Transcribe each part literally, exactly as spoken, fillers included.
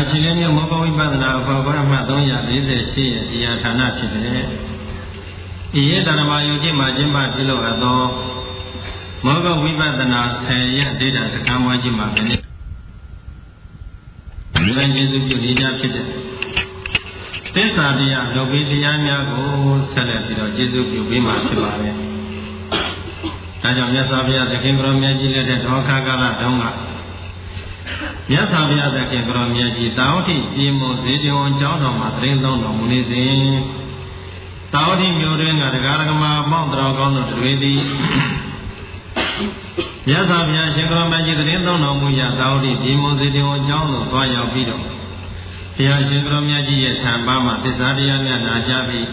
ချီလေးမျိုးမောဂဝိပဿနာအဖို့ကအမှတ်သုံးရာလေးဆယ်ရှစ်ရဲ့တရားဌာနဖြစ်တယ်။ဤရဲ့တဏ္ဍမာယုတ်จิตမှာကျင့်ပပြုလုပ်အပ်သောမောဂဝိပဿနာဆယ်ရက်ဒိဋ္ဌာစကားမွေးခြင်းမှာဖြစ်တဲ့ဒီလိုကျေစုပြုနေကြဖြစ်တဲ့သစ္စာတရားလုပ်ပြီးတရားများကိုဆက်လက်ပြီးတော့ကျေစုပြုပေးမှာဖြစ်ပါတယ်။ဒါကြောင့်မြတ်စွာဘုရားသခင်ကိုရောမြတ်ကြီးလက်ထက်ဒေါခကာလတုန်းကမြတ်စွာဘုရားသခင်ကိုရောမြတ်ကြီးတာဝတိပြည်မုံဇေတဝန်ကျောင်းတော်မှာသတင်းသုံးတော်မူနေစဉ်တာဝတိမြို့တွင်ကတရားဓမ္မပေါင်းတော်ကောင်းတို့တွေသည်မြတ်စွာဘုရားရှင်ကိုရောမြတ်ကြီးသတင်းသုံးတော်မူရာတာဝတိပြည်မုံဇေတဝန်ကျောင်းသို့သွားရောက်ပြီးတော့ဘုရားရှင်ကိုရောမြတ်ကြီးရဲ့ထံပါမှာသစ္စာတရားများနာကြားပြီး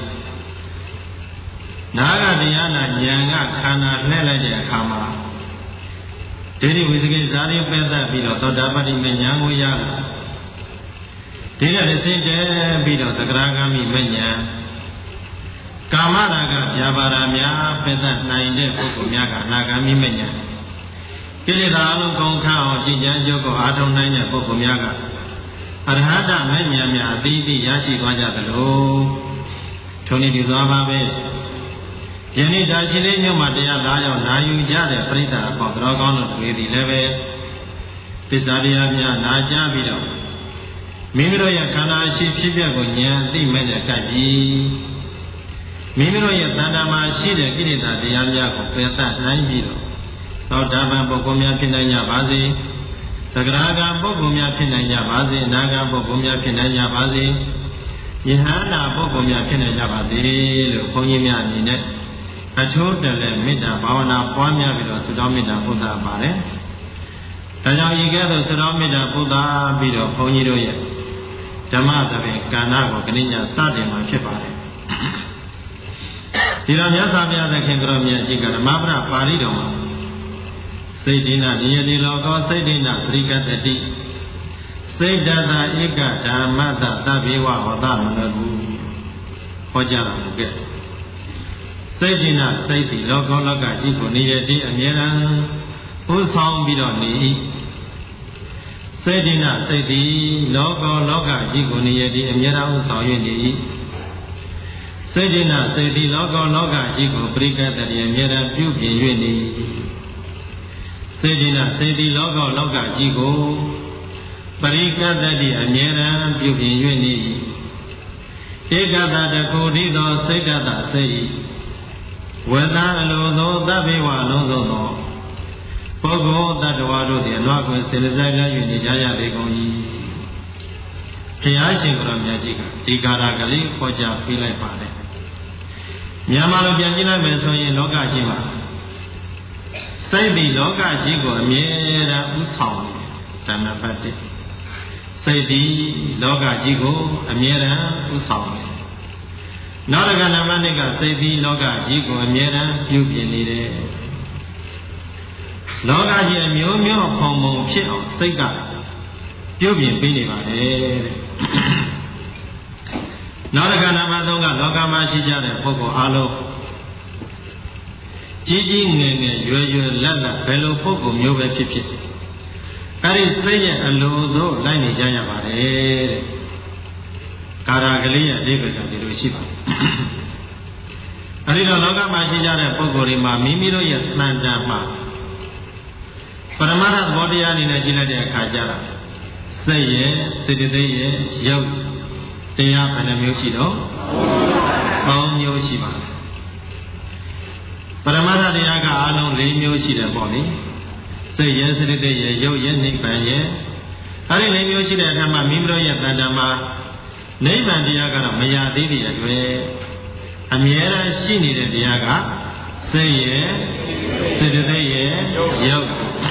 နာဂတရားနာဉာဏ်ကခန္ဓာလှည့်လိုက်တဲ့အခါမှာဒိဋ္ဌိဝိသကိဇာတိပယ်သက်ပြီးတော့သောတာပတ္တိမဉာဏ်ကိုရလာဒီကနေ့စိတ်တည်းပြီးတော့သကရာဂမိမဉာဏ်ကာမရာဂဗျာပါဒများပယ်သက်နိုင်တဲ့ပုဂ္ဂိုလ်များကအနာဂမိမဉာဏ်ကိလေသာအလုံးကုန်ခအောင်ကြည်ကြံကြုတ်ကိုအာထုံနိုင်တဲ့ပုဂ္ဂိုလ်များကအရဟတမဉာဏ်များအတိအကျရရှိသွားကြသလိုထုံနေဒီသွားပါပဲယနေ့ဒါရှိလေးညမှာတရားသားရောက်နာယူကြတဲ့ပရိသတ်အပေါင်းတော်ကောင်းတို့တွေဒီလည်းပဲပစ္စတရားများနာကြားပြီးတော့မိမိတို့ရဲ့ခန္ဓာရှိဖြစ်ပျက်ကိုဉာဏ်သိမဲ့တဲ့ကပ်ပြီးမိမိတို့ရဲ့တဏ္ဍာမှာရှိတဲ့ကိလေသာတရားများကိုပယ်သတ်နိုင်ပြီးတော့သောတာပန်ပုဂ္ဂိုလ်များဖြစ်နိုင်ကြပါစေသဂရာဂံပုဂ္ဂိုလ်များဖြစ်နိုင်ကြပါစေအနာဂံပုဂ္ဂိုလ်များဖြစ်နိုင်ကြပါစေယဟန္တာပုဂ္ဂိုလ်များဖြစ်နိုင်ကြပါစေလို့ဘုန်းကြီးများအနေနဲ့အချိုးတလည်းမေတ္တာဘာဝနာပွားများပြီးတော့သုတောမေတ္တာပုဒ်တာပါတယ်။ဒါကြောင့်ဤကဲ့သို့သုတောမေတ္တာပုဒ်တာပြီးတော့ဘုန်းကြီးတို့ရဲ့ဓမ္မသဘင်ကဏ္ဍကိုကဏိညာစတင်မှာဖြစ်ပါတယ်။ဒီလိုမြတ်စွာဘုရားသခင်ကတော်မြတ်ကြီးကဓမ္မပဒပါဠိတော်မှာစိတ်ဒိနာနိယတိလောကောစိတ်ဒိနာပရိကတတိစိတ်တတဧကဓမ္မတသဗ္ဗေဝဟောတမနတုဟောကြားတော်မူခဲ့စိတ်ဒိနာစိတ်ဒီလောကောလောကကြီးကိုနိယတိအမြဲတမ်းဥဆောင်ပြီးတော့နေစိတ်ဒိနာစိတ်ဒီလောကောလောကကြီးကိုနိယတိအမြဲတမ်းဥဆောင်၍နေစိတ်ဒိနာစိတ်ဒီလောကောလောကကြီးကိုပရိကတတိအမြဲတမ်းပြုပြင်၍နေစေတိနာစေတိလောကလောကကြီးကိုပရိကတတိအမြဲတမ်းပြုပြင်၍နေဧကတတကုဋိသောစိတ်တတစိတ်ဝေဒအလိုသောသဗ္ဗေဝအလုံးစုံသောပုဂ္ဂိုလ်တ attva တို့သည်အလွတ်ကွယ်စေတဆိုင်ရ၍နေကြရပေကုန်၏ဘုရားရှင်ကိုယ်တော်မြတ်ကြီးကဒီကာရကလေးခေါ်ကြပေးလိုက်ပါတယ်မြန်မာလိုပြန်ကြည့်လိုက်မယ်ဆိုရင်လောကကြီးမှာစိတ်ဒီလောကကြီးကိုအမြဲတမ်းဥဆောင်တဏ္ဍပတ်တိစိတ်ဒီလောကကြီးကိုအမြဲတမ်းဥဆောင်နောက်တစ်ခါနံပါတ်နှစ်ကစိတ်ဒီလောကကြီးကိုအမြဲတမ်းပြုပြင်နေတယ်လောကကြီးအမျိုးမျိုးဖုံဖုံဖြစ်အောင်စိတ်ကပြုပြင်ပေးနေပါတယ်တဲ့နောက်တစ်ခါနံပါတ်သုံးကလောကမှာရှိကြတဲ့ပုဂ္ဂိုလ်အလုံးကြီးကြီးငယ်ငယ်ရွယ်ရွယ်လက်လက်ဘယ်လိုပုဂ္ဂိုလ်မျိုးပဲဖြစ်ဖြစ်အဲ့ဒီစိတ်ရဲ့အလိုသို့လိုက်နေကြရပါတယ်တဲ့ကာရကလေးရဲ့အဓိပ္ပာယ်ကဒီလိုရှိပါတယ်အဲ့ဒီတော့လောကမှာရှိကြတဲ့ပုဂ္ဂိုလ်တွေမှာမိမိတို့ရဲ့တန်တန်မှာပရမတ္ထသဘောတရားအနေနဲ့ကြည့်လိုက်တဲ့အခါကျတော့စိတ်ရဲ့စေတသိက်ရဲ့ရုပ်တရားဘယ်နှမျိုးရှိတော့ပေါင်းမျိုးရှိပါတယ်ပရမတ္ထတရားကအလုံး၄မျိုးရှိတယ်ပေါ့လေစိတ်ရဲ့စေတသိက်ရဲ့ရုပ်ရဲ့နိဗ္ဗာန်ရဲ့အဲဒီ၄မျိုးရှိတဲ့အထက်မှာမိမိတို့ရဲ့တဏ္ဍာမှာနိဗ္ဗာန်တရားကတော့မရသေးတဲ့အတွက်အမြဲတမ်းရှိနေတဲ့တရားကစိတ်ရဲ့စေတသိက်ရဲ့ရုပ်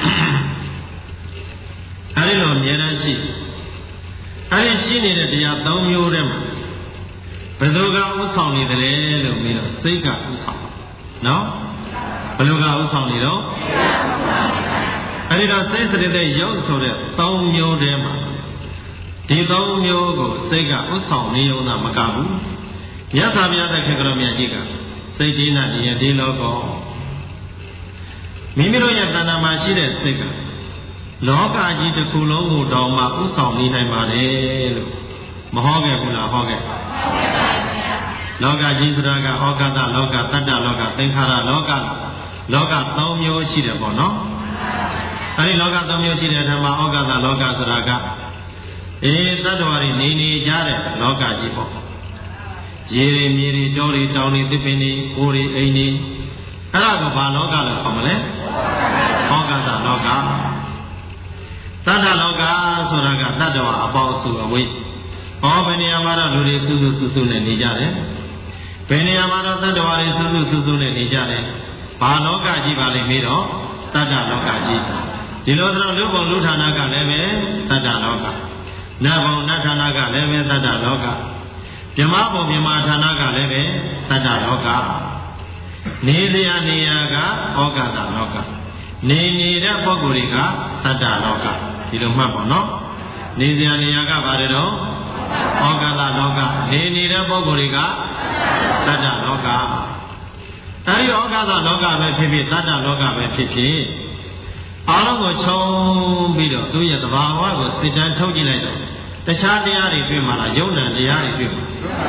အဲဒီလိုအမြဲတမ်းရှိအဲဒီရှိနေတဲ့တရား၃မျိုးထဲမှာဘယ်သူကဥဆောင်နေတယ်လို့ပြီးတော့စိတ်ကဥဆောင်နော်ဘယ်လိုကဥဆောင်နေတော့အဲဒီတော့စိတ်စရတဲ့ရုပ်ဆိုတဲ့သုံးမျိုးထဲမှာဒီသုံးမျိုးကိုစိတ်ကဥဆောင်နေုံသာမကဘူးမြတ်စွာဘုရားသခင်ကတော်မြတ်ကြီးကစိတ်ဒိနာဒီယဒီလောကောမိမိတို့ရဲ့တဏ္ဍာမှာရှိတဲ့စိတ်ကလောကကြီးတစ်ခုလုံးကိုတောင်မှဥဆောင်နေနိုင်ပါတယ်လို့မဟောခဲ့ဘူးလားဟောခဲ့လောကကြီးဆိုတာကဩကာသလောကတတ္တလောကသင်္ခါရလောကလောကသုံးမျိုးရှိတယ်ပေါ့နော်အဲဒီလောကသုံးမျိုးရှိတဲ့ဓမ္မဩကာသလောကဆိုတာကအေးတတ္တဝါတွေနေနေကြတဲ့လောကကြီးပေါ့ရေတွေမြေတွေတောတွေတောင်တွေသစ်ပင်တွေကိုယ်တွေအိမ်တွေအဲ့ဒါကဘာလောကလို့ခေါ်မလဲဩကာသလောကတတ္တလောကဆိုတာကတတ္တဝါအပေါင်းအစုအဝေးဟောဘယ်နေရာမှာတော့လူတွေစုစုစုစုနဲ့နေကြတယ်ဘယ်နေရာမှာတော့တတ္တဝါတွေစုစုစုစုနဲ့နေကြတယ်ဘာလောကကြီးပါလိမ့်မေးတော့တတ္တလောကကြီးဒီလိုဆိုတော့လူပုံလူဌာနကလည်းပဲတတ္တလောကနတ်ဘုံနတ်ဌာနကလည်းပဲတတ္တလောကမြမဘုံမြမဌာနကလည်းပဲတတ္တလောကနေစရာနေရာကဩကာသလောကနေနေတဲ့ပုဂ္ဂိုလ်တွေကတတ္တလောကဒီလိုမှတ်ပါနော်နေစရာနေရာကပါတယ်တော့ဩကာသလောကနေနေတဲ့ပုဂ္ဂိုလ်တွေကတတ္တလောကအဲဒီဩကာသလောကပဲဖြစ်ဖြစ်တတ္တလောကပဲဖြစ်ဖြစ်အားလုံးကိုခြုံပြီးတော့သူရဲ့သဘာဝကိုစစ်တမ်းထုတ်ကြည့်လိုက်တော့တခြားတရားတွေတွေ့မှာလားယုံနာတရားတွေတွေ့မှာ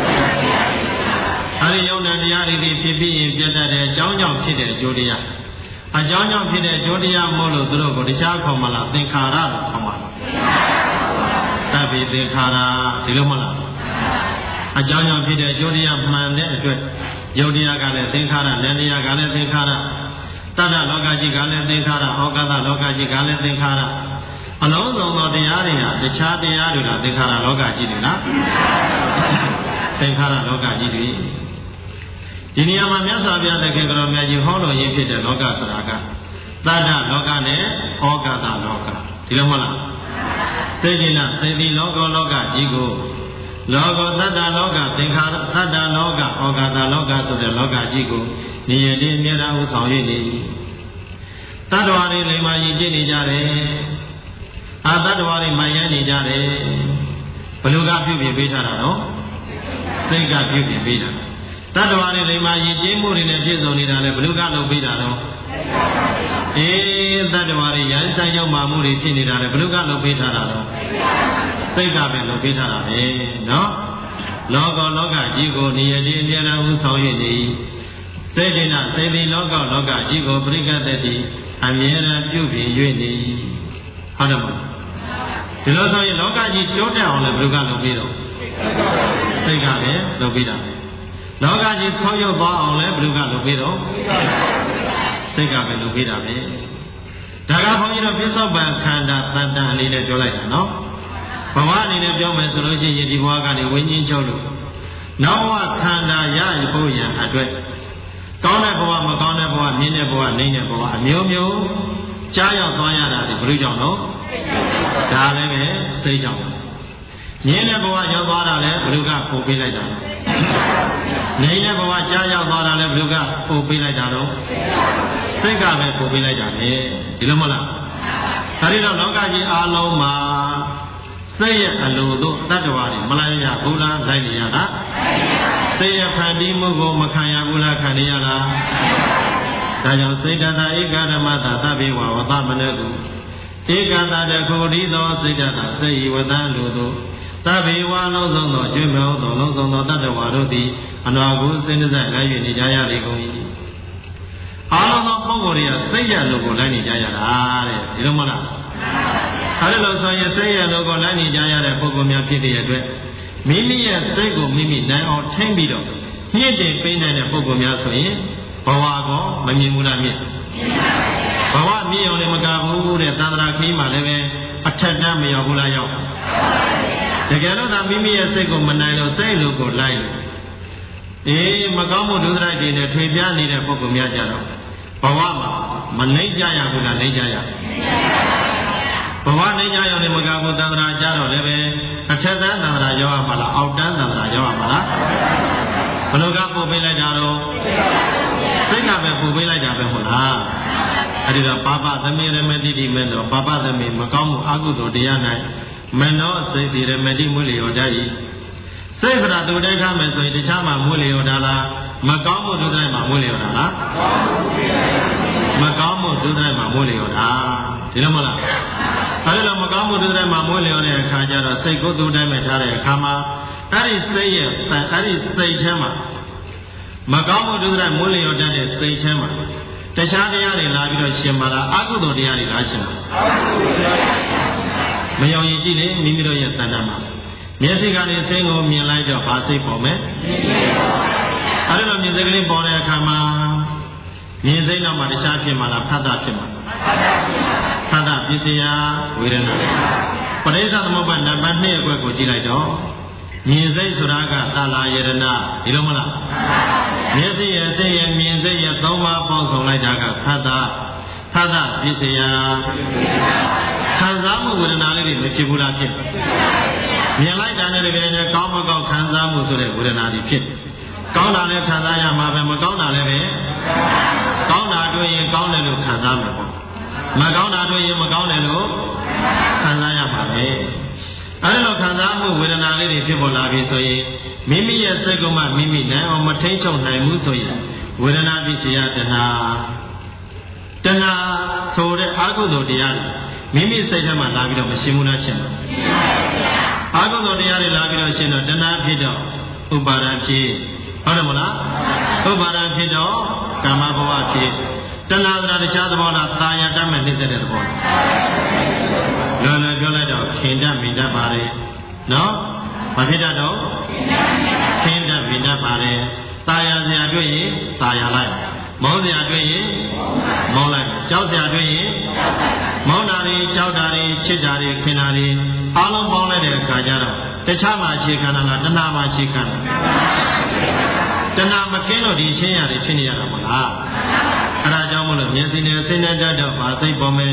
အဲဒီယုံနာတရားတွေဖြစ်ပြီးရင်ပြတ်တတ်တဲ့အကြောင်းကြောင့်ဖြစ်တဲ့အကျိုးတရားအကြောင်းကြောင့်ဖြစ်တဲ့အကျိုးတရားမို့လို့သူတို့ကိုတခြားခေါ်မှာလားသင်္ခါရလို့ခေါ်မှာလားတပိသင်္ခါရဒီလိုမလားအကြောင်းကြောင့်ဖြစ်တဲ့အကျိုးတရားမှန်တဲ့အတွက်ယုတ်တရားကလည်းသင်္ခါရနန္တရားကလည်းသင်္ခါရတတ္တလောကကြီးကလည်းသင်္ခါရဩကာသလောကကြီးကလည်းသင်္ခါရအလုံးစုံသောတရားတွေဟာတခြားတရားတွေကသင်္ခါရလောကကြီးတွေလားသင်္ခါရလောကကြီးတွေဒီနေရာမှာမြတ်စွာဘုရားတကယ်ကြောမြတ်ကြီးဟောတော်ရင်းဖြစ်တဲ့လောကဆိုတာကတတ္တလောကနဲ့ဩကာသလောကဒီလိုမဟုတ်လားသေကိလသေတိလောကလောကကြီးကိုလောကတတ္တလောကသင်္ခါရတတ္တလောကဩကာသလောကဆိုတဲ့လောကကြီးကိုနေရည်အမြဲတမ်းဥဆောင်ရည်နေတတ္တဝါတွေလိမ္မာရည်ကျင့်နေကြတယ်အာတတ္တဝါတွေမှန်ရနေကြတယ်ဘယ်လိုကပြုပြင်ပေးထားတာနော်စိတ်ကပြုပြင်ပေးတာတတ္တဝါတွေလိမ္မာရည်ကျင့်မှုတွေနဲ့ပြည့်စုံနေတာလေဘယ်လိုကလုပ်ပေးတာနော်အေးတတ္တဝါတွေရန်ဆိုင်ရောက်မှမှုတွေဖြစ်နေတာလေဘယ်လိုကလုပ်ပေးထားတာနော်စိတ်ကပဲလုပ်ပေးထားတာပဲနော်လောကလောကကြီးကိုနေရည်အမြဲတမ်းဥဆောင်ရည်နေစေတနာစေတိလောကလောကကြီးကိုပရိက္ခတတိအမြဲတမ်းပြုပြင်၍နေဟုတ်တယ်မဟုတ်ဒီလိုဆိုရင်လောကကြီးတိုးတက်အောင်လည်းဘယ်လိုကလုပ်ပြီးတော့စိတ်ကလည်းလုပ်ပြီးတာလောကကြီးဆောက်ရုပ်သွားအောင်လည်းဘယ်လိုကလုပ်ပြီးတော့စိတ်ကပဲလုပ်ပြီးတာပဲဒါကဘုန်းကြီးတို့ပြစ္ဆုတ်ပံခန္ဓာတန်တန်အနေနဲ့ပြောလိုက်တာနော်ဘဝအနေနဲ့ပြောမယ်ဆိုလို့ရှိရင်ဒီဘဝကနေဝိညာဉ်ချုပ်လို့နောက်ဘဝခန္ဓာရဖို့ရန်အတွက်ကောင်းတဲ့ဘဝမကောင်းတဲ့ဘဝမြင့်တဲ့ဘဝနှိမ့်တဲ့ဘဝအမျိုးမျိုးကြားရောက်သွားရတာဒီဘယ်လိုကြောင့်လို့ဒါလည်းပဲစိတ်ကြောင့်မြင့်တဲ့ဘဝရောက်သွားတာလည်းဘယ်လိုကပို့ပေးလိုက်တာနှိမ့်တဲ့ဘဝကြားရောက်သွားတာလည်းဘယ်လိုကပို့ပေးလိုက်တာတော့စိတ်ကပဲပို့ပေးလိုက်တာလေဒီလိုမဟုတ်လားဒါတော့လောကကြီးအားလုံးမှာစိတ်ရဲ့အလိုတို့တတ္တဝါတွေမလိုက်ရဘူးလားလိုက်နေရတာစိတ်ရဲ့ဖန်တီးမှုကိုမခံရဘူးလားခံရလားဒါကြောင့်စိတ်တတဧကဓမ္မတာသဗ္ဗေဝဝသမနတုဧကတတခုဒီသောစိတ်တတစေယဝတံလူတို့သဗ္ဗေဝလုံးစုံသောကျွမ်းမြောက်သောလုံးစုံသောတတ္တဝါတို့သည်အနာကိုစိတ်နှစက်လိုက်၍နေကြရလေကုန်၏အားလုံးသောပုဂ္ဂိုလ်တွေကစိတ်ရလို့ကိုလိုက်နေကြရတာတဲ့ဒီလိုမဟုတ်လားအဲဒီလိုဆိုရင်စိတ်ရလို့ကိုလိုက်နေကြရတဲ့ပုဂ္ဂိုလ်များဖြစ်တဲ့အတွက်မိမိရဲ့စိတ်ကိုမိမိနိုင်အောင်ထိမ့်ပြီးတော့ညှစ်တင်ပေးနိုင်တဲ့ပုဂ္ဂိုလ်များဆိုရင်ဘဝကောမမြင်ဘူးလားမြင်ဘဝမြင်အောင်လည်းမကဘူးတဲ့သန္တရာခီးမှလည်းပဲအထက်တန်းမရောက်ဘူးလားရောက်တကယ်လို့သာမိမိရဲ့စိတ်ကိုမနိုင်လို့စိတ်လိုကိုလိုက်လို့အေးမကောင်းမှုဒုစရိုက်တွေနဲ့ထွေပြားနေတဲ့ပုဂ္ဂိုလ်များကြတော့ဘဝမှာမနှိမ့်ကြရဘူးလားနှိမ့်ကြရဘဝနှိမ့်ကြရလည်းမကဘူးသန္တရာကြတော့လည်းပဲအထက်တန်းသန္တရာရောက်ရမှာလားအောက်တန်းသန္တရာရောက်ရမှာလားဘယ်လိုကပို့ပေးလိုက်တာတော့စိတ်ကပဲပို့ပေးလိုက်တာပဲဟုတ်လားအဲဒီတော့ပါပသမီရမတိတိမဲ့တော့ပါပသမီမကောင်းမှုအကုသိုလ်တရား၌မနောစိတ်တိရမတိမွေလျော်တတ်၏စိတ်ကတူတိုက်ထားမယ်ဆိုရင်တခြားမှာမွေလျော်တာလားမကောင်းမှုဒုစရိုက်မှာမွေလျော်တာလားမကောင်းမှုဒုစရိုက်မှာမွေလျော်တာဒီလိုမလားအဲ့လိုမကောင်းမှုတွေမှာမွေးလျော်တဲ့အခါကျတော့စိတ်ကိုသူ့တိုင်းပဲထားတဲ့အခါမှာအဲ့ဒီစိတ်ရဲ့အဲ့ဒီစိတ်ထဲမှာမကောင်းမှုတွေမွေးလျော်တတ်တဲ့စိတ်ထဲမှာတခြားတရားတွေလာပြီးတော့ရှင်ပါလားအကုသိုလ်တရားတွေလာရှင်ပါမယုံရင်ကြည့်လေမိမိတို့ရဲ့တဏ္ဍာမှာမျက်စိကနေစိတ်ကိုမြင်လိုက်တော့ဘာစိတ်ပေါ်မယ်အဲ့လိုမြင်စိတ်ကလေးပေါ်တဲ့အခါမှာမြင်စိတ်နောက်မှာတခြားဖြစ်မှာလားဖတ်တာဖြစ်မှာဖတ်တာပစ္စယဝေဒနာပရိစ္ဆသမုပ္ပါဒ်နံပါတ်နှစ်အကွက်ကိုကြည့်လိုက်တော့မြင်စိတ်ဆိုတာကသာလာယရဏဒီလိုမလားမျက်စိရဲ့စိတ်ရဲ့မြင်စိတ်ရဲ့သုံးပါးပေါင်းစုံလိုက်တာကဖတ်တာဖတ်တာပစ္စယခံစားမှုဝေဒနာလေးတွေမဖြစ်ဘူးလားဖြစ်မြင်လိုက်တာနဲ့တကယ်နဲ့ကောင်းမကောင်းခံစားမှုဆိုတဲ့ဝေဒနာတွေဖြစ်ကောင်းတာလည်းခံစားရမှာပဲမကောင်းတာလည်းပဲကောင်းတာတွေ့ရင်ကောင်းတယ်လို့ခံစားမှာပေါ့မကောင်းတာတွေ့ရင်မကောင်းတယ်လို့ခံစားရမှာပဲအဲဒီလိုခံစားမှုဝေဒနာလေးတွေဖြစ်ပေါ်လာပြီဆိုရင်မိမိရဲ့စိတ်ကမှမိမိနိုင်အောင်မထိန်ချုပ်နိုင်ဘူးဆိုရင်ဝေဒနာပစ္စယတဏှာတဏှာဆိုတဲ့အကုသိုလ်တရားတွေမိမိစိတ်ထဲမှာလာပြီးတော့မရှင်းဘူးလားရှင်းပါအကုသိုလ်တရားတွေလာပြီးတော့ရှင်းတော့တဏှာဖြစ်တော့ဥပါဒံဖြစ်ဟုတ်တယ်မလားဥပါဒံဖြစ်တော့ကာမဘဝဖြစ်တဏှာဆိုတာတခြားသဘောလားသာယာတတ်မဲ့နေတဲ့သဘောလောလောပြောလိုက်တော့ခင်တတ်မိတတ်ပါလေနော်မဖြစ်တတ်တော့ခင်တတ်မိတတ်ပါလေသာယာစရာတွေ့ရင်သာယာလိုက်မောင်းစရာတွေ့ရင်မောင်းလိုက်ကြောက်စရာတွေ့ရင်မောင်းတာတွေကြောက်တာတွေချစ်တာတွေခင်တာတွေအားလုံးပေါင်းလိုက်တဲ့အခါကျတော့တခြားမှာအခြေခံတာလားတဏှာမှာအခြေခံတာတဏှာမကင်းလို့ဒီချင်းရတယ်ဖြစ်နေရတာမလားအဲဒါကြောင့်မလို့မျက်စိနဲ့စိတ်နဲ့တတ်တော့ဗာစိတ်ပေါ်မယ်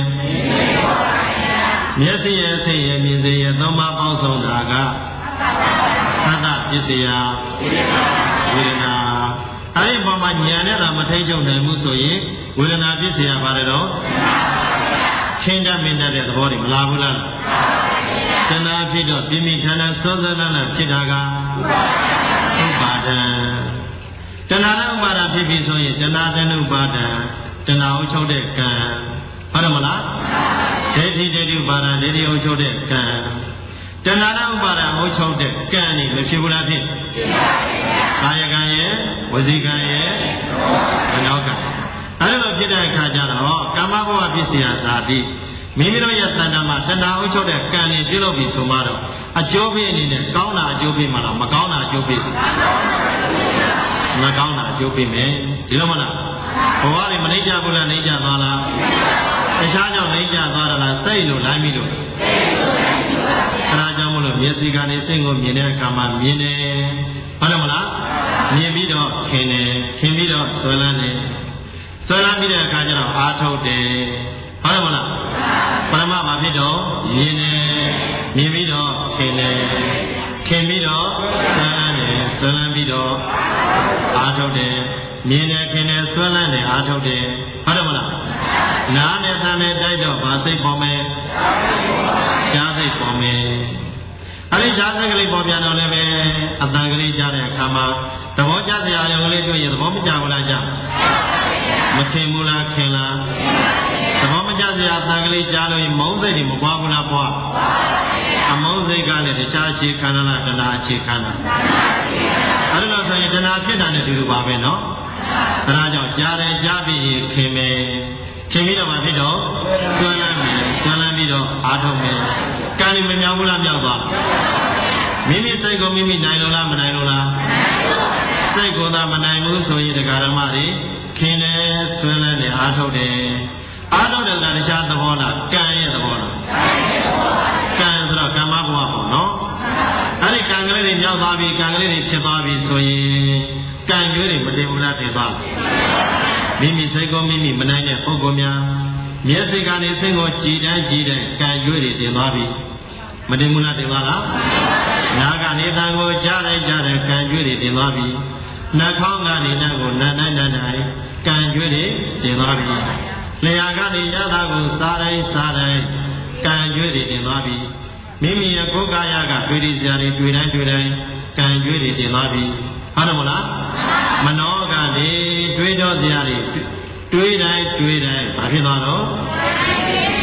မျက်စိရဲ့စိတ်ရဲ့မြင်စိတ်ရဲ့သုံးပါးပေါင်းစုံတာကသတ္တပစ္စယဝေဒနာအဲဒီပေါ်မှာဉာဏ်နဲ့သာမထိတ်ချုပ်နိုင်ဘူးဆိုရင်ဝေဒနာပစ္စယဘာလဲတော့ချင်းတတ်မင်းတတ်တဲ့သဘောတွေမလာဘူးလားတဏှာဖြစ်တော့ပြင်းပြထန်ထန်စောစောလန်းလန်းဖြစ်တာကဥပါဒံတဏှာနဲ့ဥပါဒံဖြစ်ပြီဆိုရင်တဏှာနဲ့ဥပါဒံတဏှာကိုချုပ်တဲ့ကံဟုတ်တယ်မလားဒိဋ္ဌိဒိဋ္ဌိဥပါဒံဒိဋ္ဌိကိုချုပ်တဲ့ကံတဏှာနဲ့ဥပါဒံကိုချုပ်တဲ့ကံนี่မဖြစ်ဘူးလားဖြစ်ဖြစ်ပါဘူးကာယကံရဲ့ဝစီကံရဲ့မနောကံအဲ့လိုဖြစ်တဲ့အခါကျတော့ကာမဘဝပစ္စယဇာတိမိမိတို့ရဲ့သဏ္ဍာန်မှာတဏှာဥချုပ်တဲ့ကံတွေပြုလုပ်ပြီးဆိုမှတော့အကျိုးပေးအနေနဲ့ကောင်းတာအကျိုးပေးမှာလားမကောင်းတာအကျိုးပေးမကောင်းတာအကျိုးပေးမယ်ဒီလိုမလားဘဝတွေမနှိမ့်ကြဘူးလားနှိမ့်ကြသွားလားတခြားကြောင့်နှိမ့်ကြသွားတာလားစိတ်လို့လိုက်ပြီလို့အဲဒါကြောင့်မလို့မျက်စိကနေစိတ်ကိုမြင်တဲ့အခါမှာမြင်တယ်ဟုတ်တယ်မလားမြင်ပြီးတော့ခင်တယ်ခင်ပြီးတော့ဆွဲလန်းတယ်ဆွဲလန်းပြီးတဲ့အခါကျတော့အာထုတ်တယ်ဟုတ်တယ်မလားပရမဘာဖြစ်တော့မြင်တယ်မြင်ပြီးတော့ခင်တယ်ခင်ပြီးတော့ဆွဲလန်းတယ်ဆွဲလန်းပြီးတော့အာထုတ်တယ်မြင်တယ်ခင်တယ်ဆွဲလန်းတယ်အာထုတ်တယ်ဟုတ်တယ်မလားနားနဲ့သံနဲ့တိုက်တော့ဗာစိတ်ပေါ်မယ်ကြားစိတ်ပေါ်မယ်အဲဒီကြားစိတ်ကလေးပေါ်ပြန်တော့လည်းပဲအတန်ကလေးကြားတဲ့အခါမှာသဘောကျစရာရုံကလေးတွေ့ရင်သဘောမကျဘူးလားကြားမခင်ဘူးလားခင်လားသဘောမကျစရာအတန်ကလေးကြားလို့ရင်မုန်းစိတ်တွေမပွားဘူးလားပွားအမုန်းစိတ်ကလည်းတခြားအခြေခံလားတဏှာအခြေခံလားအဲဒီလိုဆိုရင်တဏှာဖြစ်တာနဲ့ဒီလိုပါပဲနော်အဲဒါကြောင့်ကြားတယ်ကြားပြီးရင်ခင်မယ်ခင်ပြီးတော့မှဖြစ်တော့ကျွမ်းလန်းမယ်ကျွမ်းလန်းပြီးတော့အားထုတ်မယ်ကံမမြောက်ဘူးလားမြောက်သွားမိမိစိတ်ကိုမိမိနိုင်လို့လားမနိုင်လို့လားစိတ်ကိုသာမနိုင်ဘူးဆိုရင်တရားဓမ္မတွေခင်တယ်ကျွမ်းလန်းတယ်အားထုတ်တယ်အားထုတ်တယ်ကတခြားသဘောလားကံရဲ့သဘောလားကံဆိုတော့ကမ္မဘဝပေါ့နော်အဲ့ဒီကံကလေးတွေမြောက်သွားပြီကံကလေးတွေဖြစ်သွားပြီဆိုရင်ကံကြွေးတွေမတင်ဘူးလားတင်သွားမိမိစိတ်ကိုမိမိမနိုင်တဲ့ပုဂ္ဂိုလ်များမျက်စိကနေစိတ်ကိုကြည်တန်းကြည်တဲ့ကံကြွေးတွေတင်သွားပြီမတင်ဘူးလားတင်သွားလားနားကနေတန်ကိုကြားလိုက်ကြတဲ့ကံကြွေးတွေတင်သွားပြီနှာခေါင်းကနေနှာကိုနားနိုင်နိုင်ကံကြွေးတွေတင်သွားပြီလျှာကနေရတာကိုစားတိုင်းစားတိုင်းကံကြွေးတွေတင်သွားပြီမိမိရဲ့ကိုယ်ကာယကတွေ့ရစရာတွေတွေ့တိုင်းတွေ့တိုင်းကံကြွေးတွေတင်သွားပြီဟုတ်တယ်မလားမနောကတွေတွေးတော့စရာတွေတွေးတိုင်းတွေးတိုင်းဘာဖြစ်သွားတော့က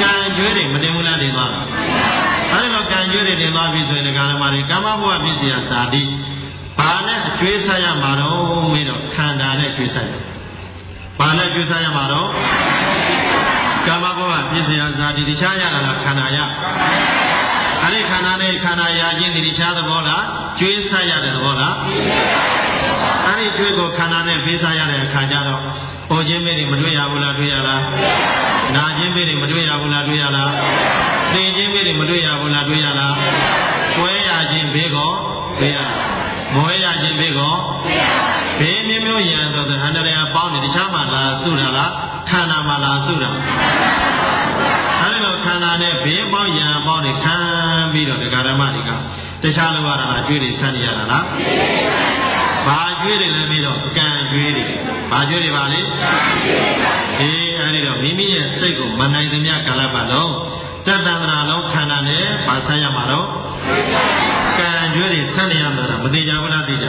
ကံကျွေးတွေမတင်ဘူးလားတင်သွားတာအဲဒီလိုကံကျွေးတွေတင်သွားပြီဆိုရင်ဒီကာလမှာကာမဘဝပြည့်စရာဇာတိဘာနဲ့အကျွေးဆက်ရမှာတော့မေးတော့ခန္ဓာနဲ့ကျွေးဆက်ရဘာနဲ့ကျွေးဆက်ရမှာတော့ကာမဘဝပြည့်စရာဇာတိတခြားရတာလားခန္ဓာရအဲ့ဒီခန္ဓာနဲ့ခန္ဓာရာချင်းဒီတခြားသဘောလားကျွေးဆက်ရတဲ့သဘောလားအဲ့ဒီကျွေးကိုခန္ဓာနဲ့ဖေးစားရတဲ့အခါကျတော့ပေါ်ခြင်းမေးတွေမတွေ့ရဘူးလားတွေ့ရလားနာခြင်းမေးတွေမတွေ့ရဘူးလားတွေ့ရလားသိခြင်းမေးတွေမတွေ့ရဘူးလားတွေ့ရလားကွဲရခြင်းဘေးကောတွေ့ရမွဲရခြင်းဘေးကောဘေးမျိုးမျိုးရံဆိုတဲ့အန္တရာယ်ပေါင်းနေတခြားမှလားစုတာလားခန္ဓာမှလားစုတာအဲဒီလိုခန္ဓာနဲ့ဘေးပေါင်းရံပေါင်းနေခံပြီးတော့ဒကာဓမ္မတွေကတခြားလိုရတာလားကျွေးတွေဆန်းနေရတာလားဘာကျွေးတွေလဲပြီးတော့ကံကျွေးတွေဘာကျွေးတွေပါလဲအေးအဲဒီတော့မိမိရဲ့စိတ်ကိုမနိုင်သမျှကာလပတ်လုံးတတ္တန္တရာလုံးခန္ဓာနဲ့ဘာဆန်းရမှာတော့ကံကျွေးတွေဆန်းနေရမှာမသိကြဘူးလားသိကြ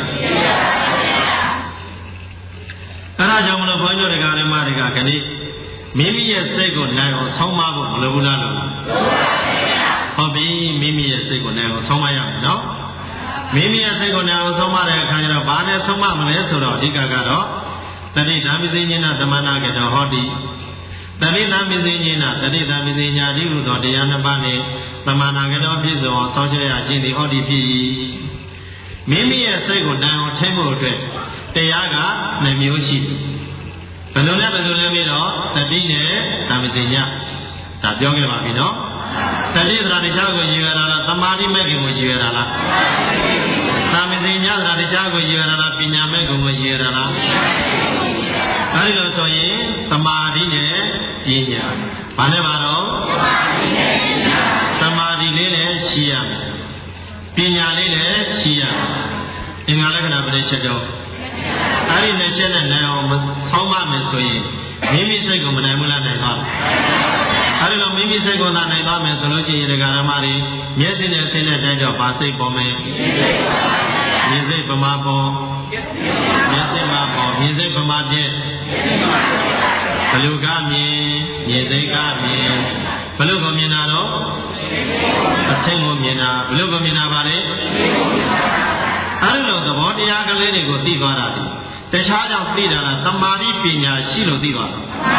အဲဒါကြောင့်မလို့ဘုန်းကြီးတို့ဒကာဓမ္မတွေကခဏိမိမိရဲ့စိတ်ကိုနိုင်အောင်ဆောင်းမဖို့မလိုဘူးလားလို့ဟုတ်ပြီမိမိရဲ့စိတ်ကိုနိုင်အောင်ဆောင်းမရမယ်နော်မိမိရဲ့စိတ်ကိုနိုင်အောင်ဆုံးမတဲ့အခါကျတော့ဘာနဲ့ဆုံးမမလဲဆိုတော့အဓိကကတော့တတိဓမ္မသိဉ္ဇနာသမဏကတောဟောတိတတိဓမ္မသိဉ္ဇနာတတိဓမ္မသိဉ္ဇာတိဟုသောတရားနှစ်ပါးနဲ့သမဏကတောပြည့်စုံအောင်ဆောင်းချရခြင်းသည်ဟောတိဖြစ်၏မိမိရဲ့စိတ်ကိုနိုင်အောင်ထိဖို့အတွက်တရားကနှမျိုးရှိတယ်ဘယ်လိုလဲဘယ်လိုလဲပြီးတော့တတိနဲ့ဓမ္မသိဉ္ဇဒါပြောခဲ့ပါပြီနော်တတိသရာတရားကိုရည်ရတာလားသမာဓိမဲ့ကိုရည်ရတာလားသာမသိညာသရာတရားကိုရည်ရတာလားပညာမဲ့ကိုရည်ရတာလားအဲဒီလိုဆိုရင်သမာဓိနဲ့ပညာဘာနဲ့ပါတော့သမာဓိလေးလည်းရှိရမယ်ပညာလေးလည်းရှိရမယ်အင်္ဂါလက္ခဏာပြည့်ချက်တော့အဲဒီနဲ့ချက်နဲ့နိုင်အောင်ဆောင်းပါမယ်ဆိုရင်မိမိစိတ်ကိုမနိုင်ဘူးလားနိုင်ပါ့အဲဒီလိုမိမိစိတ်ကိုသာနိုင်သွားမယ်ဆိုလို့ရှိရင်ဒကာရမတွေမျက်စိနဲ့ဆင်းတဲ့တိုင်းတော့ဗာစိတ်ပေါ်မယ်မျက်စိတ်ပမာပေါ်မျက်စိမှာပေါ်မျက်စိတ်ပမာပြည့်ဘလူကမြင်မျက်စိတ်ကမြင်ဘလူကိုမြင်တာတော့အထင်ကိုမြင်တာဘလူကိုမြင်တာပါလေအဲဒီလိုသဘောတရားကလေးတွေကိုသိသွားတာဒီတခြားကြောင့်သိတာလားသမာဓိပညာရှိလို့သိသွားတာ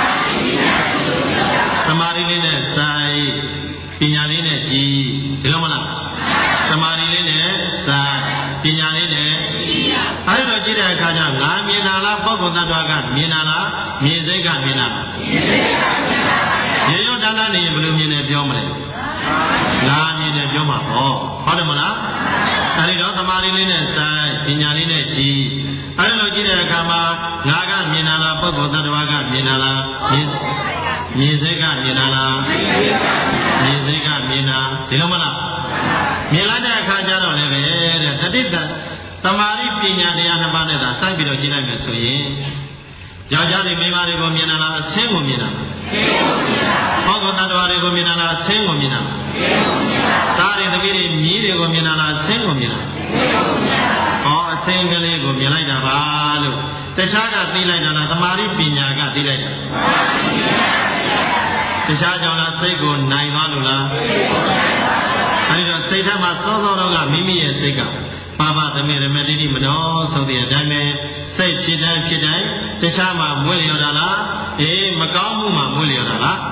သမာဓိလေးနဲ့စိုက်ပညာလေးနဲ့ကြည်ဒီလိုမလားသမာဓိလေးနဲ့စိုက်ပညာလေးနဲ့ကြည်အဲဒီတော့ကြည့်တဲ့အခါကျငါမြင်တာလားပုဂ္ဂိုလ်သတ္တဝါကမြင်တာလားမြင်စိတ်ကမြင်တာလားမြင်စိတ်ကမြင်တာပါဗျာရေရောတန်းတန်းနေရင်ဘယ်လိုမြင်တယ်ပြောမလဲငါမြင်တယ်ပြောမှာပေါ့ဟုတ်တယ်မလားအဲဒီတော့သမာဓိလေးနဲ့စိုက်ပညာလေးနဲ့ကြည်အဲဒီလိုကြည့်တဲ့အခါမှာငါကမြင်တာလားပုဂ္ဂိုလ်သတ္တဝါကမြင်တာလားမြင်မြင်စိတ်ကမြင်တာလားမြင်စိတ်ကမြင်တာဒီလိုမလားမြင်လိုက်တဲ့အခါကျတော့လည်းပဲတဲ့တတိတသမာဓိပညာတရားနှစ်ပါးနဲ့သာစိုက်ပြီးတော့ကြည့်လိုက်မယ်ဆိုရင်ယောက်ျားတွေမိန်းမတွေကိုမြင်တာလားအဆင်းကိုမြင်တာလားအဆင်းကိုမြင်တာပုဂ္ဂိုလ်သတ္တဝါတွေကိုမြင်တာလားအဆင်းကိုမြင်တာလားအဆင်းကိုမြင်တာသားတွေသမီးတွေမြည်တွေကိုမြင်တာလားအဆင်းကိုမြင်တာလားအဆင်းကိုမြင်တာဟောအဆင်းကလေးကိုမြင်လိုက်တာပါလို့တခြားကသိလိုက်တာလားသမာဓိပညာကသိလိုက်တာတခြားကြောင့်လားစိတ်ကိုနိုင်သွားလို့လားအဲဒီတော့စိတ်ထဲမှာစောစောတော့ကမိမိရဲ့စိတ်ကပါပါသမေရမတိတိမနောဆိုတဲ့အတိုင်းပဲစိတ်ဖြစ်တိုင်းဖြစ်တိုင်းတခြားမှာမွေးလျော်တာလားအေးမကောင်းမှုမှာမွေးလျော်တာလား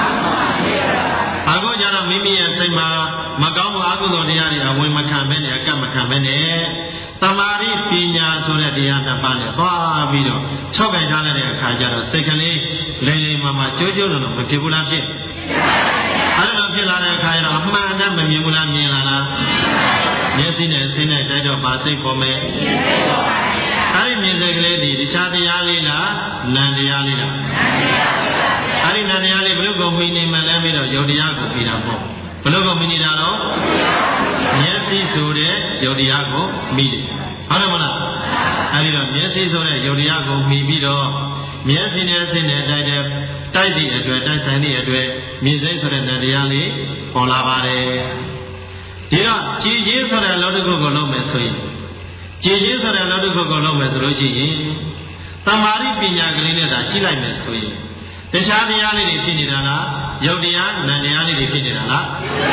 အခုကျတော့မိမိရဲ့စိတ်မှာမကောင်းမှုအကုသိုလ်တရားတွေအဝင်မခံဘဲနဲ့အကပ်မခံဘဲနဲ့သမာဓိပညာဆိုတဲ့တရားနှစ်ပါးနဲ့သွားပြီးတော့၆ခိုင်ထားလိုက်တဲ့အခါကျတော့စိတ်ကလေးလိမ့်လိမ့်မှမှကြိုးကြိုးလုံးမဖြစ်ဘူးလားဖြစ်အဲ့လိုဖြစ်လာတဲ့အခါကျတော့အမှန်တမ်းမမြင်ဘူးလားမြင်လာလားမျက်စိနဲ့ဆင်းတဲ့တိုက်တော့ဗာစိတ်ပေါ်မယ်အဲ့ဒီမြင်စိတ်ကလေးဒီတခြားတရားလေးလားနံတရားလေးလားအဲ့ဒီနံတရားလေးဘယ်လိုကိုမိနေမှလဲပြီးတော့ယုတ်တရားကိုပြီးတာပေါ့ဘယ်လိုကိုမိနေတာတော့မျက်စိဆိုတဲ့ယုတ်တရားကိုမိတယ်ဟုတ်တယ်မလားအဲ့ဒီတော့မျက်စိဆိုတဲ့ယုတ်တရားကိုမိပြီးတော့မျက်စိနဲ့ဆင်းတဲ့တိုက်တဲ့တိုက်သည့်အတွက်တိုက်ဆိုင်သည့်အတွက်မြင်စိတ်ဆိုတဲ့နံတရားလေးပေါ်လာပါတယ်ဒီတော့ကြည်ကြီးဆိုတဲ့အလုပ်တစ်ခုကိုလုပ်မယ်ဆိုရင်ကြည်ကြီးဆိုတဲ့အလုပ်တစ်ခုကိုလုပ်မယ်ဆိုလို့ရှိရင်သမာဓိပညာကလေးနဲ့သာရှိလိုက်မယ်ဆိုရင်တတရားတရားလေးတွေဖြစ်နေတာလားယုတ်တရားနံတရားလေးတွေဖြစ်နေတာလား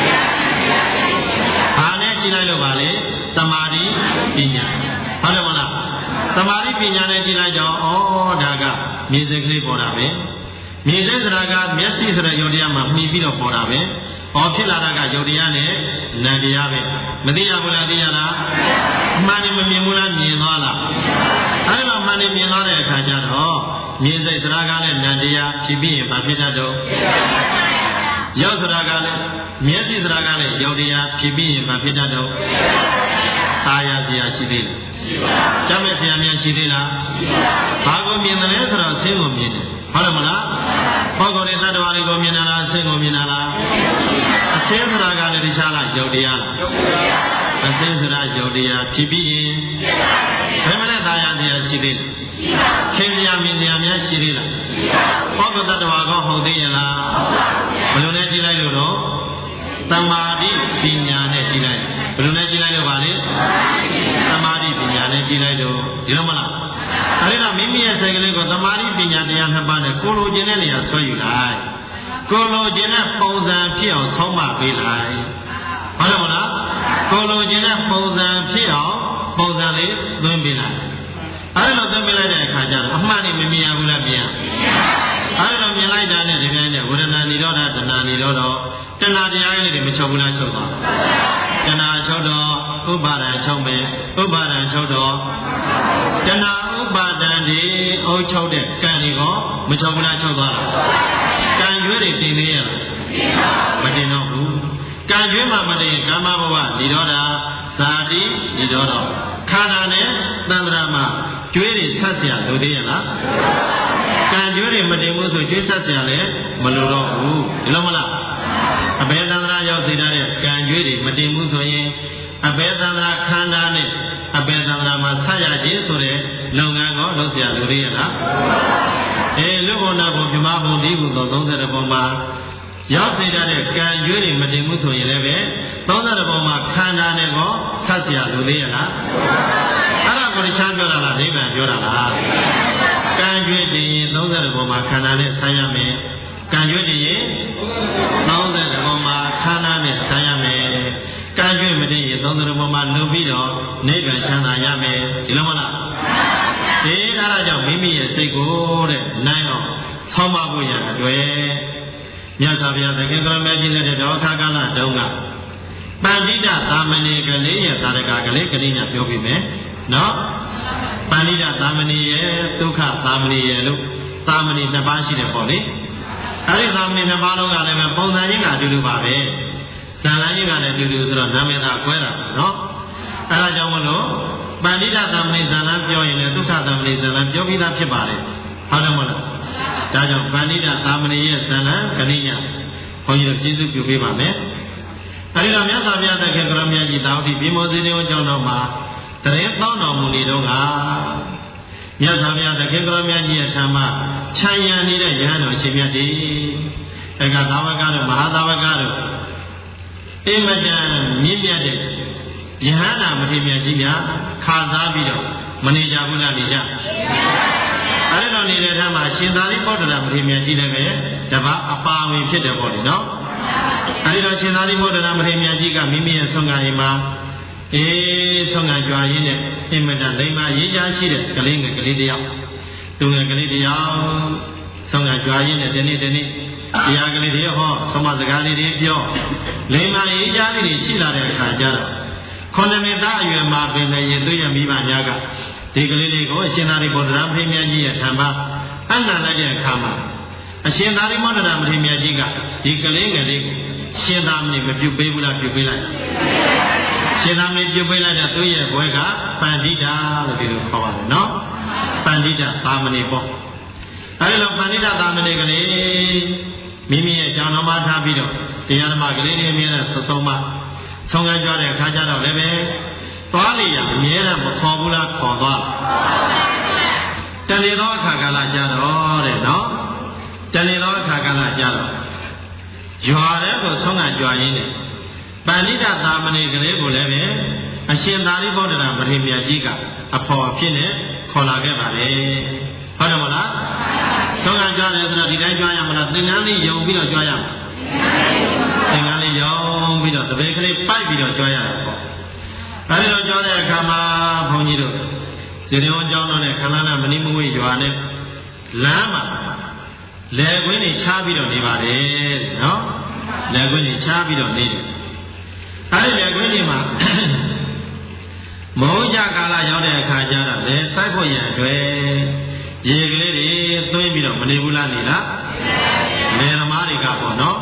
ဘာနဲ့ကြည့်လိုက်လို့ပါလေသမာဓိပညာဟုတ်တယ်မလားသမာဓိပညာနဲ့ကြည့်လိုက်တော့ဩဒါကမြင်စိတ်ကလေးပေါ်တာပဲမြင်စိတ်ဆိုတာကမျက်စိဆိုတဲ့ယုတ်တရားမှာမှီပြီးတော့ပေါ်တာပဲဟောဖြစ်လာတာကယုတ်တရားနဲ့နံတရားပဲမသိရဘူးလားသိရလားအမှန်နဲ့မမြင်ဘူးလားမြင်သွားလားအဲဒီမှာမှန်နဲ့မြင်သွားတဲ့အခါကျတော့မြင်စိတ်ဆိုတာကလည်းနံတရားဖြစ်ပြီးရင်ဘာဖြစ်တတ်တော့ရောက်ဆိုတာကလည်းမျက်စိဆိုတာကလည်းယုတ်တရားဖြစ်ပြီးရင်ဘာဖြစ်တတ်တော့သာယာစရာရှိသေးလားရှိပါဘူးကြမ်းမဲ့စရာများရှိသေးလားရှိပါဘူးဘာကိုမြင်တယ်လဲဆိုတော့ဆင်းကိုမြင်တယ်ဟုတ်တယ်မလားပုဂ္ဂိုလ်တွေသတ္တဝါတွေကိုမြင်တာလားဆင်းကိုမြင်တာလားအဆင်းဆိုတာကလည်းတရားလားယုတ်တရားလားအဆင်းဆိုတာယုတ်တရားဖြစ်ပြီးရင်ဘယ်မလဲသာယာစရာရှိသေးလားခင်ဗျာမြင်စရာများရှိသေးလားပုဂ္ဂိုလ်သတ္တဝါကောဟုတ်သေးရဲ့လားဘယ်လိုလဲကြည့်လိုက်လို့တော့သမာဓိပညာနဲ့ကြည့်လိုက်ဘယ်လိုလဲကြည့်လိုက်လို့ပါလေသမာဓိပညာနဲ့ကြည့်လိုက်တော့ဒီလိုမလားအဲဒီတော့မိမိရဲ့စိတ်ကလေးကိုသမာဓိပညာတရားနှစ်ပါးနဲ့ကိုလိုချင်တဲ့နေရာဆွဲယူလိုက်ကိုလိုချင်တဲ့ပုံစံဖြစ်အောင်ဆုံးမပေးလိုက်ဟုတ်တယ်မလားကိုလိုချင်တဲ့ပုံစံဖြစ်အောင်ပုံစံလေးသွင်းပေးလိုက်အဲဒီလိုသွင်းပေးလိုက်တဲ့အခါကျတော့အမှန်နဲ့မမြင်ရဘူးလားမြင်ရအဲဒီလိုမြင်လိုက်တာနဲ့ဒီတိုင်းနဲ့ဝေဒနာនិရောဓတဏှာនិရောဓတဏှာတရားလေးတွေမချုပ်ဘူးလားချုပ်သွားတဏှာချုပ်တော့ဥပါဒံချုပ်မယ်ဥပါဒံချုပ်တော့တဏှာဥပါဒံဒီအုပ်ချုပ်တဲ့ကံတွေကိုမချုပ်ဘူးလားချုပ်သွားလားကံရွေးတွေတင်နေရလားမတင်တော့ဘူးကံရွေးမှမတင်ကာမဘဝនិရောဓဇာတိនិရောဓခန္ဓာနဲ့သံဃာမှာကျွေးတွေဆက်เสียလိုသေးရဲ့လားကံကျွေးတွေမတင်ဘူးဆိုကျွေးဆက်เสียလည်းမလိုတော့ဘူးဒီလိုမလားအဘယ်သံဃာရောက်စေတဲ့ကံကျွေးတွေမတင်ဘူးဆိုရင်အဘယ်သံဃာခန္ဓာနဲ့အဘယ်သံဃာမှာဆက်ရခြင်းဆိုတဲ့လုပ်ငန်းကိုလုပ်เสียလိုသေးရဲ့လားအေးလူဘုံနာဘုံမြမဘုံဒီဘုံသောသုံးဆယ်ဘုံမှာရောက်စေတဲ့ကံကျွေးတွေမတင်ဘူးဆိုရင်လည်းပဲသုံးဆယ်ဘုံမှာခန္ဓာနဲ့ကိုဆက်เสียလိုသေးရဲ့လားအဲ့ဒါကိုချမ်းပြောတာလားနိဗ္ဗာန်ပြောတာလားကံကြွေးတည်ရင်သုံးဆယ်ဘုံမှာခန္ဓာနဲ့ဆန်းရမယ်ကံကြွေးတည်ရင်သုံးဆယ်ဘုံမှာခန္ဓာနဲ့ဆန်းရမယ်ကံကြွေးမတည်ရင်သုံးဆယ်ဘုံမှာလုံပြီးတော့နိဗ္ဗာန်ချမ်းသာရမယ်ဒီလိုမလားဒီအဲ့ဒါကြောင့်မိမိရဲ့စိတ်ကိုတဲ့နိုင်အောင်ဆောင်းမဖို့ရအတွက်မြတ်စွာဘုရားသခင်ကရမကြီးနဲ့တော်ခါကာလတုန်းကပန္တိတသာမဏေကလေးရဲ့သာရကကလေးကလေးညာပြောပြမယ်နော်ပန္တိတသာမဏေရဲ့ဒုက္ခသာမဏေရဲ့လို့သာမဏေနှစ်ပါးရှိတယ်ပေါ့လေအဲဒီသာမဏေနှစ်ပါးလုံးကလည်းပုံစံချင်းကအတူတူပါပဲဇာလန်းကြီးကလည်းအတူတူဆိုတော့နာမည်သာကွဲတာနော်အဲဒါကြောင့်မလို့ပန္တိတသာမဏေဇာလန်းပြောရင်လည်းဒုက္ခသာမဏေဇာလန်းပြောပြီးသားဖြစ်ပါတယ်ဟုတ်တယ်မဟုတ်လားဒါကြောင့်ပန္တိတသာမဏေရဲ့ဇာလန်းကလေးညာဘုန်းကြီးတို့ကျေးဇူးပြုပေးပါမယ်အဲဒီတော့မြတ်စွာဘုရားသခင်ကရမကြီးတောင်းတိပြမောဇိတေဝကျောင်းတော်မှာတရင်ပေါင်းတော်မူနေတော့ကမြတ်စွာဘုရားသခင်ကရမကြီးရဲ့ထံမှာခြံရံနေတဲ့ယဟန်တော်ရှင်မြတ်ဒီတက္ကသာဝကတို့မဟာသာဝကတို့အိမတန်မြင့်မြတ်တဲ့ယဟန်နာမထေရမြတ်ကြီးများခါစားပြီးတော့မနေကြဘူးလားနေကြအဲဒီတော့နေတဲ့ထံမှာရှင်သာရိပုတ္တရာမထေရမြတ်ကြီးလည်းပဲတပတ်အပါဝင်ဖြစ်တယ်ပေါ့လေနော်အဲဒီတော့ရှင်သာရိပုတ္တရာမထေရမြတ်ကြီးကမိမိရဲ့ဆုံးခံရင်မှာအေးဆုံးခံကြွားရင်းနဲ့အင်မတန်လိမ္မာရေးချားရှိတဲ့ကလေးငယ်ကလေးတယောက်သူငယ်ကလေးတယောက်ဆုံးခံကြွားရင်းနဲ့ဒီနေ့ဒီနေ့တရားကလေးတွေဟောသမစကားလေးတွေပြောလိမ္မာရေးချားလေးတွေရှိလာတဲ့အခါကျတော့ခုနှစ်နှစ်သားအရွယ်မှာပင်လည်းရင်သွေးရမိဘများကဒီကလေးလေးကိုအရှင်သာရိပုတ္တရာမထေရမြတ်ကြီးရဲ့ထံမှာအနန္တလိုက်တဲ့အခါမှာအရှင်သာရိပုတ္တရာမထေရမြတ်ကြီးကဒီကလေးငယ်လေးကိုရှင်သာမဏေမပြုတ်ပေးဘူးလားပြုတ်ပေးလိုက်ရှင်သာမဏေပြုတ်ပေးလိုက်တဲ့သူ့ရဲ့ဘွဲကပန္တိတာလို့ဒီလိုခေါ်ပါတယ်နော်ပန္တိတာသာမဏေပေါ့အဲဒီလိုပန္တိတာသာမဏေကလေးမိမိရဲ့ကျောင်းတော်မှာထားပြီးတော့တရားဓမ္မကလေးတွေအမြဲတမ်းသုံးဆုံးမဆုံးခံကြတဲ့အခါကျတော့လည်းပဲသွားလေရအမြဲတမ်းမခေါ်ဘူးလားခေါ်သွားတဏှေသောအခါကာလကြတော့တဲ့နော်တဏှေသောအခါကာလကြတော့ရွာတဲ့ကိုဆုံးခံကြွားရင်းနဲ့ပန္တိတသာမဏေကလေးကိုလည်းပဲအရှင်သာရိပုတ္တရာမထေရမြတ်ကြီးကအဖော်အဖြစ်နဲ့ခေါ်လာခဲ့ပါလေဟုတ်တယ်မလားဆုံးကကြွားတယ်ဆိုတော့ဒီတိုင်းကြွားရမလားသင်္ကန်းလေးယုံပြီးတော့ကြွားရမှာသင်္ကန်းလေးယုံပြီးတော့တပည့်ကလေးပိုက်ပြီးတော့ကြွားရတာပေါ့အဲဒီလိုကြွားတဲ့အခါမှာဘုန်းကြီးတို့စေတဝန်ကျောင်းတော်နဲ့ခန္ဓာနာမဏိမဝေရွာနဲ့လမ်းမှာလယ်ကွင်းတွေချားပြီးတော့နေပါတယ်နော်လယ်ကွင်းတွေချားပြီးတော့နေတယ်အဲဒီလယ်ကွင်းတွေမှာမဟုတ်ကြကာလရောက်တဲ့အခါကျတော့လေစိုက်ဖို့ရန်အတွက်ရေကလေးတွေသွင်းပြီးတော့မနေဘူးလားနေလားလယ်သမားတွေကပေါ့နော်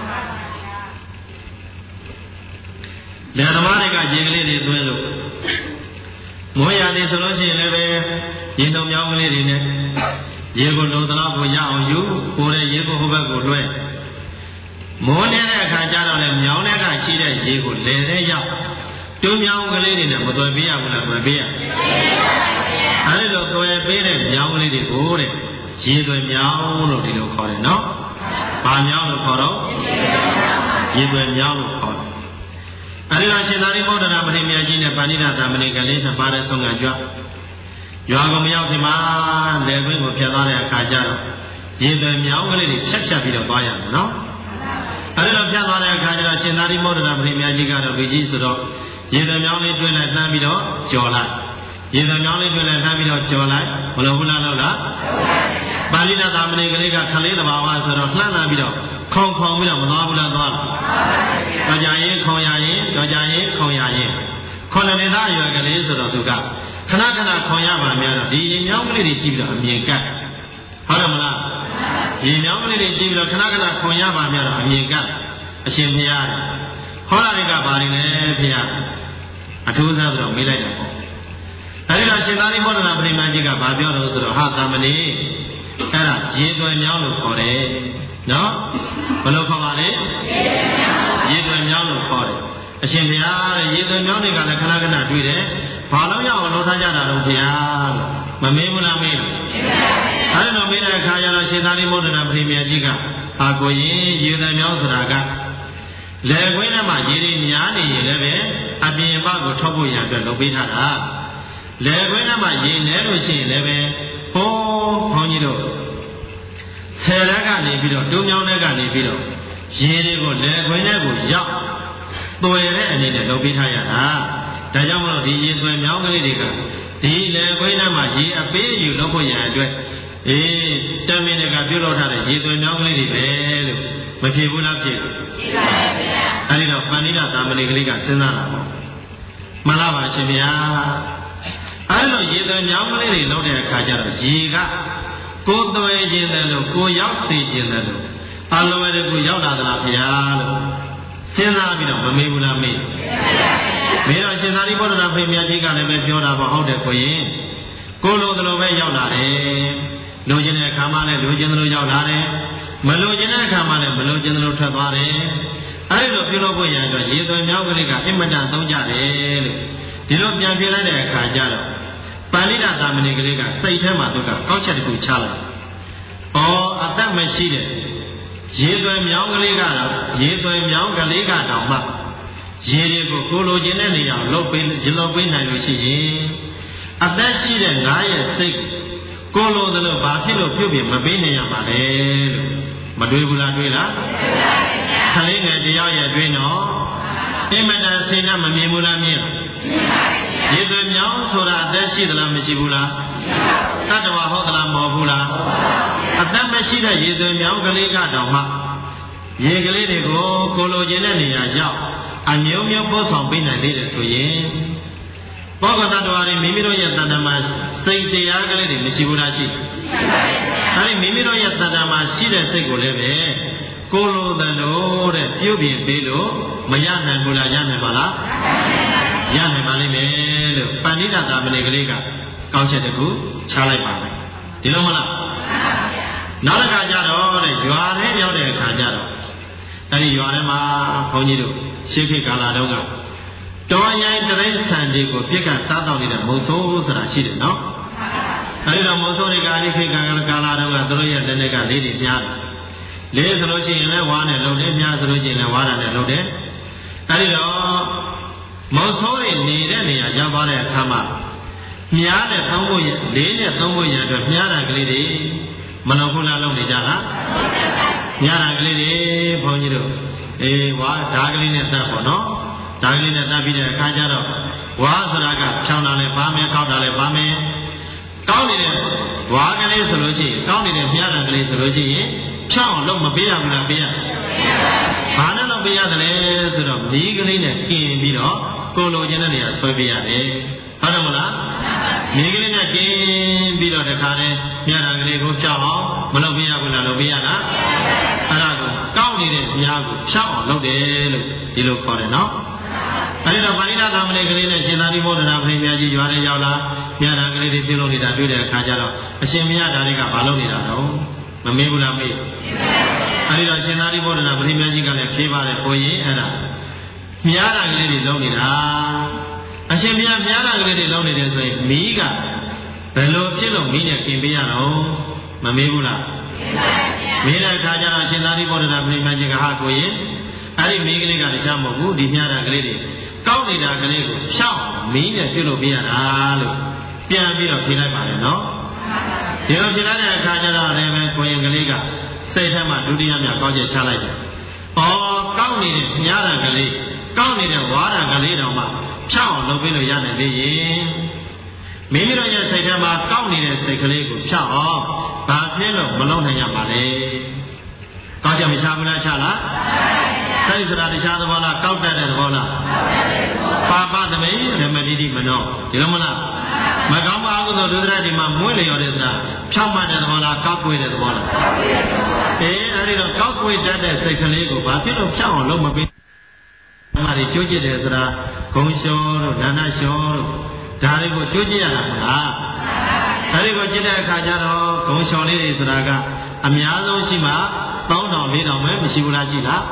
လယ်သမားတွေကရေကလေးတွေသွင်းလို့မိုးရနေဆိုလို့ရှိရင်လည်းပဲရေတုံမြောင်းကလေးတွေနဲ့ရေကိုလုံသလောက်ကိုရအောင်ယူကိုယ်ရဲ့ရေကိုဟိုဘက်ကိုလွှဲမိုးနေတဲ့အခါကျတော့လေမြောင်းတဲ့ကရှိတဲ့ရေကိုလယ်တဲ့ရောက်တူးမြောင်းကလေးတွေနဲ့မသွယ်ပေးရဘူးလားသွယ်ပေးရအဲဒီလိုသွယ်ပေးတဲ့မြောင်းကလေးတွေကိုတဲ့ရေသွယ်မြောင်းလို့ဒီလိုခေါ်တယ်နော်ဘာမြောင်းလို့ခေါ်တော့ရေသွယ်မြောင်းလို့ခေါ်တယ်အဲဒီတော့ရှင်သာရိပုတ္တရာမထေရမြတ်ကြီးနဲ့ပါဏိဒသမဏေကလေးနှစ်ပါးတဲ့ဆုံးကကြွရွာကမရောက်ခင်မှာလယ်ကွင်းကိုဖြတ်သွားတဲ့အခါကျတော့ရေသွယ်မြောင်းကလေးတွေဖြတ်ဖြတ်ပြီးတော့သွားရမယ်နော်အဲဒီတော့ဖြတ်သွားတဲ့အခါကျတော့ရှင်သာရိပုတ္တရာမထေရမြတ်ကြီးကတော့လူကြီးဆိုတော့ရေသွယ်မြောင်းလေးတွင်းလိုက်နှမ်းပြီးတော့ကြော်လိုက်ရေသွယ်မြောင်းလေးတွင်းလိုက်နှမ်းပြီးတော့ကြော်လိုက်မလို့ဘူးလားလို့လားပါဠိတော်သာမဏေကလေးကခလေးတဘာဝဆိုတော့လှမ်းလာပြီးတော့ခေါင်ခေါင်ပြီးတော့မသွားဘူးလားသွားလားတော့ကြရင်ခေါင်ရရင်တော့ကြရင်ခေါင်ရရင်ခေါင်တဲ့သားရွယ်ကလေးဆိုတော့သူကခဏခဏခေါင်ရပါများတော့ဒီရေမြောင်းကလေးတွေကြည့်ပြီးတော့အမြင်ကတ်ဟုတ်တယ်မလားရေမြောင်းကလေးတွေကြည့်ပြီးတော့ခဏခဏခေါင်ရပါများတော့အမြင်ကတ်အရှင်ဘုရားဟောလာတွေကဘာတွေလဲဘုရားအထူးစားပြီးတော့မေးလိုက်တယ်ပေါ့အဲဒီတော့ရှင်သာရိပုတ္တရာပရိမကြီးကဘာပြောတော့ဆိုတော့ဟာသမဏေအဲ့ဒါရေသွယ်မြောင်းလို့ခေါ်တယ်နော်ဘယ်လိုခေါ်ပါလဲရေသွယ်မြောင်းလို့ခေါ်တယ်အရှင်ဘုရားတဲ့ရေသွယ်မြောင်းတွေကလည်းခဏခဏတွေ့တယ်ဘာလို့ရအောင်လို့ထားကြတာတော့ဘုရားလို့မမေးဘူးလားမေးလို့အဲဒီတော့မေးတဲ့အခါကျတော့ရှင်သာရိပုတ္တရာပရိမကြီးကဟာကိုရင်ရေသွယ်မြောင်းဆိုတာကလယ်ကွင်းထဲမှာရေတွေများနေရင်လည်းပဲအပြင်ဘက်ကိုထောက်ဖို့ရအတွက်လုပ်ပေးထားတာလယ်ကွင်းထဲမှာရေနဲလို့ရှိရင်လည်းပဲဟိုးခေါင်းကြီးတို့ဆယ်ရက်ကနေပြီးတော့တုံးမြောင်းတဲ့ကနေပြီးတော့ရေတွေကိုလယ်ကွင်းထဲကိုရောက်သွယ်တဲ့အနေနဲ့လုပ်ပေးထားရတာဒါကြောင့်မလို့ဒီရေသွယ်မြောင်းကလေးတွေကဒီလယ်ကွင်းထဲမှာရေအပေးယူလုပ်ဖို့ရအတွက်အေးတမင်းတွေကပြုလုပ်ထားတဲ့ရေသွယ်မြောင်းကလေးတွေပဲလို့မဖြစ်ဘူးလားဖြစ်ဖြစ်ပါရဲ့ဗျာအဲဒီတော့ပဏိဒသာမဏေကလေးကစဉ်းစားတာပေါ့မှန်လားပါရှင်ဗျာအဲဒီလိုရေသွယ်မြောင်းကလေးတွေလုပ်တဲ့အခါကျတော့ရေကကိုယ်သွယ်ခြင်းတယ်လို့ကိုရောက်သိခြင်းတယ်လို့အလွယ်တကူရောက်လာသလားဗျာလို့စဉ်းစားပြီးတော့မမေးဘူးလားမေးမေးတော့ရှင်သာရိပုတ္တရာဖေမြတ်ကြီးကလည်းပဲပြောတာပေါ့ဟုတ်တယ်ကိုရင်ကိုလိုသလိုပဲရောက်လာတယ်လိုချင်တဲ့အခါမှလည်းလိုချင်သလိုရောက်လာတယ်မလိုချင်တဲ့အခါမှလည်းမလိုချင်သလိုထွက်သွားတယ်အဲဒီလိုပြုလုပ်ဖို့ရတော့ရေသွယ်မြောင်းကလေးကအင်မတန်သုံးကြတယ်လို့ဒီလိုပြန်ပြလိုက်တဲ့အခါကျတော့ပါဠိတော်သာမဏေကလေးကစိတ်ထဲမှာသူကကောက်ချက်တစ်ခုချလိုက်။အော်အသက်မရှိတဲ့ရေသွယ်မြောင်းကလေးကတော့ရေသွယ်မြောင်းကလေးကတော့မှရေတွေကိုကိုလိုချင်တဲ့နေရာလှုပ်ပေးရေလှုပ်ပေးနိုင်လို့ရှိရင်အသက်ရှိတဲ့ငါးရဲ့စိတ်ကိုလိုသလိုဘာဖြစ်လို့ပြုတ်ပြမပေးနိုင်ရပါလဲလို့မတွေးဘူးလားတွေးလားခလေးငယ်တယောက်ရဲ့တွေးနော်အင်မတန်စိတ်ကမမြင်ဘူးလားမြင်ရေသွယ်မြောင်းဆိုတာအသက်ရှိသလားမရှိဘူးလားတတ္တဝါဟုတ်သလားမဟုတ်ဘူးလားအသက်မရှိတဲ့ရေသွယ်မြောင်းကလေးကတော့မှရေကလေးတွေကိုကိုလိုချင်တဲ့နေရာရောက်အမျိုးမျိုးပို့ဆောင်ပေးနိုင်သေးတယ်ဆိုရင်ဘောဂတတ္တဝါတွေမိမိတို့ရဲ့တဏ္ဍာမှာစိတ်တရားကလေးတွေမရှိဘူးလားရှိအဲဒီမိမိတို့ရဲ့တဏ္ဍာမှာရှိတဲ့စိတ်ကိုလည်းပဲကိုလိုတယ်လို့တဲ့ပြုပြင်ပေးလို့မရနိုင်ဘူးလားရနိုင်ပါလားရနိုင်ပါလိမ့်မယ်လို့ပဏိဒသာမဏေကလေးကကောင်းချက်တစ်ခုချလိုက်ပါမယ်ဒီလိုမလားနောက်တစ်ခါကျတော့တဲ့ရွာထဲရောက်တဲ့အခါကျတော့အဲဒီရွာထဲမှာဘုန်းကြီးတို့ရှေးခေတ်ကာလတုန်းကတော်ရိုင်းတရိစ္ဆာန်တွေကိုပြစ်ကစားတောက်နေတဲ့မုံဆိုးဆိုတာရှိတယ်နော်အဲဒီတော့မုံဆိုးတွေကအဲဒီခေတ်ကာလကာလတုန်းကသူတို့ရဲ့လက်နဲ့ကလေးတွေများတယ်လေးဆိုလို့ရှိရင်လည်းဝါးနဲ့လုံတယ်များဆိုလို့ရှိရင်လည်းဝါးတာနဲ့လုံတယ်အဲဒီတော့မုံဆိုးတွေနေတဲ့နေရာရောက်သွားတဲ့အခါမှာမြားနဲ့သုံးဖို့ရလေးနဲ့သုံးဖို့ရအတွက်မြားတာကလေးတွေမလုံဘူးလားလုံနေကြလားညတာကလေးတွေဘုန်းကြီးတို့အေးဝါဓာကလေးနဲ့တတ်ပေါ့နော်ဓာကလေးနဲ့တတ်ပြီးတဲ့အခါကျတော့ဝါဆိုတာကဖြောင်းတာလဲပါမယ်ခောက်တာလဲပါမယ်ကောင်းနေတဲ့ဝါကလေးဆိုလို့ရှိရင်ကောင်းနေတဲ့မြားတာကလေးဆိုလို့ရှိရင်ဖြောင်းအောင်လုံးမပေးရဘူးလားပေးရဘာနဲ့တော့ပေးရတယ်လဲဆိုတော့မီးကလေးနဲ့กินပြီးတော့ကိုလိုချင်တဲ့နေရာဆွဲပေးရတယ်ဟုတ်တယ်မလားမီးကလေးနဲ့กินပြီးတော့တခါတည်းမြားတာကလေးကိုဖြောင်းအောင်မလုပ်ပေးရဘူးလားလုပ်ပေးရလားအဲ့ဒါကိုကောင်းနေတဲ့မြားကိုဖြောင်းအောင်လုပ်တယ်လို့ဒီလိုခေါ်တယ်နော်အဲဒီတော့ပါဠိတော်သာမဏေကလေးနဲ့ရှင်သာရိပုတ္တရာဘုရားကြီးရွာထဲရောက်လာမြတ်တာကလေးတွေပြုလုပ်နေတာတွေ့တဲ့အခါကျတော့အရှင်မြတ်ဓာတွေကဘာလုပ်နေတာတော့မမေးဘူးလားမေးအဲဒီတော့ရှင်သာရိပုတ္တရာဘုရားကြီးကလည်းဖြေပါတယ်ကိုရင်အဲ့ဒါမြတ်တာကလေးတွေလုပ်နေတာအရှင်မြတ်မြတ်တာကလေးတွေလုပ်နေတယ်ဆိုရင်မိကဘယ်လိုဖြစ်လို့မိနဲ့กินပေးရတော့မမေးဘူးလားမေးတဲ့အခါကျတော့ရှင်သာရိပုတ္တရာဘုရားကြီးကဟာကိုရင်အဲ့ဒီမိကလေးကတခြားမဟုတ်ဘူးဒီမြတ်တာကလေးတွေကောက်နေတာကလေးကိုရှောက်မင်းနဲ့ပြုတ်လို့ပြရတာလို့ပြန်ပြီးတော့ဖြေလိုက်ပါတယ်နော်ဒီလိုဖြေလိုက်တဲ့အခါကျတော့လည်းပဲကိုရင်ကလေးကစိတ်ထဲမှာဒုတိယမြောက်ကောက်ချက်ချလိုက်တယ်။အော်ကောက်နေတဲ့မြားတာကလေးကောက်နေတဲ့ဝါတာကလေးတောင်မှဖြောက်အောင်လုပ်ပေးလို့ရနိုင်သေးရင်မိမိတို့ရဲ့စိတ်ထဲမှာကောက်နေတဲ့စိတ်ကလေးကိုဖြောက်အောင်ဘာဖြစ်လို့မလုပ်နိုင်ရပါလဲ။ကောက်ချက်မချဘူးလားချလား။စိတ်စရာတခြားသဘောလားကောက်တတ်တဲ့သဘောလားပါပသမိဓမ္မတိတိမနောဒီလိုမလားမကောင်းပါဘူးဆိုဒုဒရဒီမှာမွေးလျော်တဲ့စရာဖြောက်မှတ်တဲ့သဘောလားကောက်ကွေးတဲ့သဘောလားအေးအဲဒီတော့ကောက်ကွေးတတ်တဲ့စိတ်ကလေးကိုဘာဖြစ်လို့ဖြောက်အောင်လုပ်မပေးအဲ့ဒါတွေကြိုးကြည့်တယ်ဆိုတာဂုံလျှောတို့ဒါနလျှောတို့ဒါတွေကိုကြိုးကြည့်ရတာမလားအဲဒီကိုကြည့်တဲ့အခါကျတော့ဂုံလျှောလေးတွေဆိုတာကအများဆုံးရှိမှသုံးထောင်လေးထောင်ပဲမရှိဘူးလားရှိလား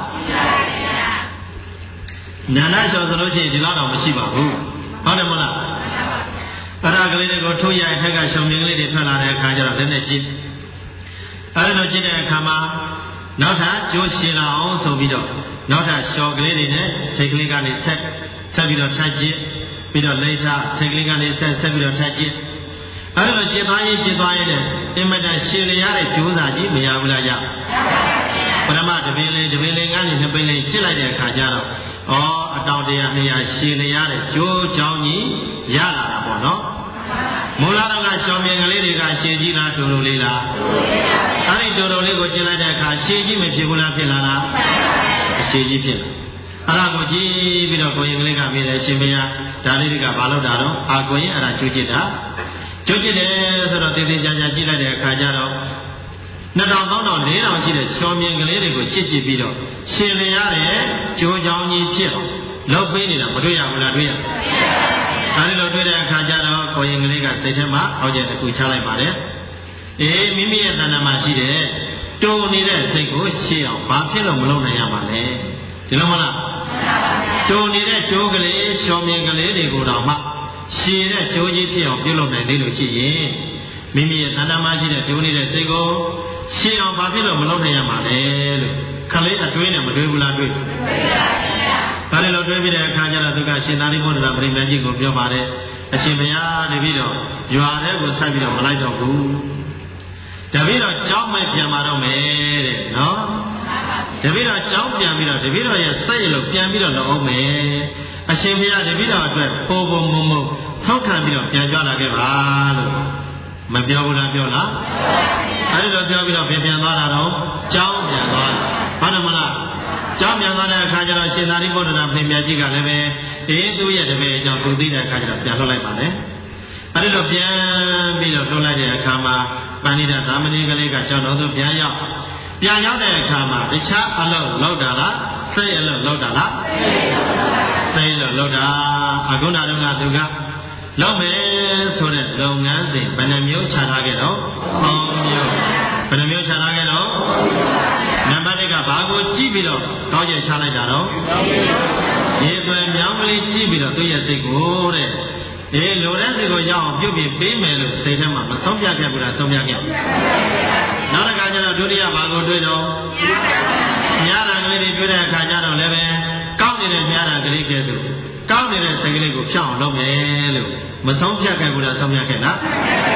ညာနာလျှော်ဆိုလို့ရှိရင်ဒီလောက်တော့မရှိပါဘူးဟုတ်တယ်မလားအဲ့ဒါကလေးတွေကိုထုတ်ရတဲ့ထက်ကရှုံမြင်ကလေးတွေထွက်လာတဲ့အခါကျတော့လည်းနဲ့ကြည့်အဲ့လိုကြည့်တဲ့အခါမှာနောက်ထပ်ကျိုးရှင်လာအောင်ဆိုပြီးတော့နောက်ထပ်လျှော်ကလေးတွေနဲ့ချိန်ကလေးကနေဆက်ဆက်ပြီးတော့ထပ်ကြည့်ပြီးတော့လိမ့်ထားချိန်ကလေးကနေဆက်ဆက်ပြီးတော့ထပ်ကြည့်အဲ့လိုကြည့်သွားရင်ကြည့်သွားရင်လည်းအင်မတန်ရှင်ရရတဲ့ကျိုးစာကြီးမရဘူးလားကြပရမတပင်းလေးတပင်းလေးကနေနှစ်ပင်းလေးချစ်လိုက်တဲ့အခါကျတော့ဩအတောင်တရားနေရာရှည်လျားတဲ့ကျိုးချောင်းကြီးရလာတာပေါ့နော်မူလာတော့ကရှောင်းမြင်ကလေးတွေကရှည်ကြီးလားတူတူလေးလားအဲ့ဒီတူတူလေးကိုကျင်လိုက်တဲ့အခါရှည်ကြီးမဖြစ်ဘူးလားဖြစ်လာလားအရှည်ကြီးဖြစ်လာအဲ့ဒါကိုကြည့်ပြီးတော့ကိုရင်ကလေးကမေးတယ်ရှင်မယားဒါလေးတွေကဘာလို့တာတော့အာကိုရင်အဲ့ဒါကျိုးကျစ်တာကျိုးကျစ်တယ်ဆိုတော့တည်တည်ကြကြကြည့်လိုက်တဲ့အခါကျတော့နှစ်ထောင်သုံးထောင်လေးထောင်ရှိတဲ့ရှောင်းမြင်ကလေးတွေကိုချစ်ချစ်ပြီးတော့ရှင်လျားတဲ့ကျိုးချောင်းကြီးဖြစ်အောင်လုပ်ပေးနေတာမတွေ့ရဘူးလားတွေ့ရအဲဒီလိုတွေ့တဲ့အခါကျတော့ကိုရင်ကလေးကစိတ်ထဲမှာအောက်ကျတစ်ခုချလိုက်ပါတယ်အေးမိမိရဲ့တဏ္ဍာမှာရှိတဲ့တိုးနေတဲ့စိတ်ကိုရှင်းအောင်ဘာဖြစ်လို့မလုပ်နိုင်ရမှာလဲဒီလိုမလားတိုးနေတဲ့ကျိုးကလေးရှောင်းမြင်ကလေးတွေကိုတော့မှရှင်းတဲ့ကျိုးကြီးဖြစ်အောင်ပြုလုပ်နိုင်သေးလို့ရှိရင်မိမိရဲ့တဏ္ဍာမှာရှိတဲ့တိုးနေတဲ့စိတ်ကိုရှင်းအောင်ဘာဖြစ်လို့မလုပ်နိုင်ရမှာလဲလို့ခလေးအတွင်းနဲ့မတွေးဘူးလားတွေးဘာလဲလို့တွေးပြီးတဲ့အခါကျတော့သူကရှင်သာရိပုတ္တရာပြိမကြီးကိုပြောပါတယ်အရှင်ဘုရားတပည့်တော်ရွာထဲကိုဆက်ပြီးတော့မလိုက်တော့ဘူးတပည့်တော်ကြောင်းမဲ့ပြန်มาတော့မယ်တဲ့နော်တပည့်တော်ကြောင်းပြန်ပြီးတော့တပည့်တော်ရဲ့စိတ်လို့ပြန်ပြီးတော့လုပ်အောင်မယ်အရှင်ဘုရားတပည့်တော်အတွက်ပုံပုံမုံမုံဆောက်ခံပြီးတော့ပြန်ကြလာခဲ့ပါလို့မပြောဘူးလားပြောလားအဲဒီလိုပြောပြီးတော့ပြန်ပြန်သွားတာတော့ကြောင်းပြန်သွားတယ်ဟုတ်တယ်မလားကြောင်းပြန်သွားတဲ့အခါကျတော့ရှင်သာရိပုတ္တရာပြင်ပြကြီးကလည်းပဲအေးသူ့ရဲ့တပည့်အကြောင်းသူသိတဲ့အခါကျတော့ပြန်လွှတ်လိုက်ပါလေအဲဒီလိုပြန်ပြီးတော့လွှတ်လိုက်တဲ့အခါမှာပဏိဒသာမဏေကလေးကကျောင်းတော်သို့ပြန်ရောက်ပြန်ရောက်တဲ့အခါမှာတခြားအလုပ်လုပ်တာလားစိတ်အလုပ်လုပ်တာလားစိတ်အလုပ်လုပ်တာအခုနကတော့သူကလုပ်မယ်ဆိုတဲ့လုပ်ငန်းစဉ်ဘယ်နှမျိုးခြားထားခဲ့တော့ပေါင်းမျိုးဘယ်နှမျိုးခြားထားခဲ့တော့နံပါတ်တစ်ကဘာကိုကြည့်ပြီးတော့ကောင်းကျယ်ချလိုက်တာတော့ရေသွယ်မြောင်းကလေးကြည့်ပြီးတော့သူ့ရဲ့စိတ်ကိုတဲ့ဒီလိုတဲ့စိတ်ကိုရအောင်ပြုတ်ပြပေးမယ်လို့စိတ်ထဲမှာမဆုံးဖြတ်ခဲ့ဘူးလားဆုံးဖြတ်ခဲ့နောက်တစ်ခါကျတော့ဒုတိယဘာကိုတွေးတော့ညာတာကလေးတွေတွေ့တဲ့အခါကျတော့လည်းပဲကောင်းနေတဲ့ညာတာကလေးကဲဆိုကောင်းနေတဲ့စိတ်ကလေးကိုဖြောင်းအောင်လုပ်မယ်လို့မဆုံးဖြတ်ခဲ့ဘူးလားဆုံးဖြတ်ခဲ့လား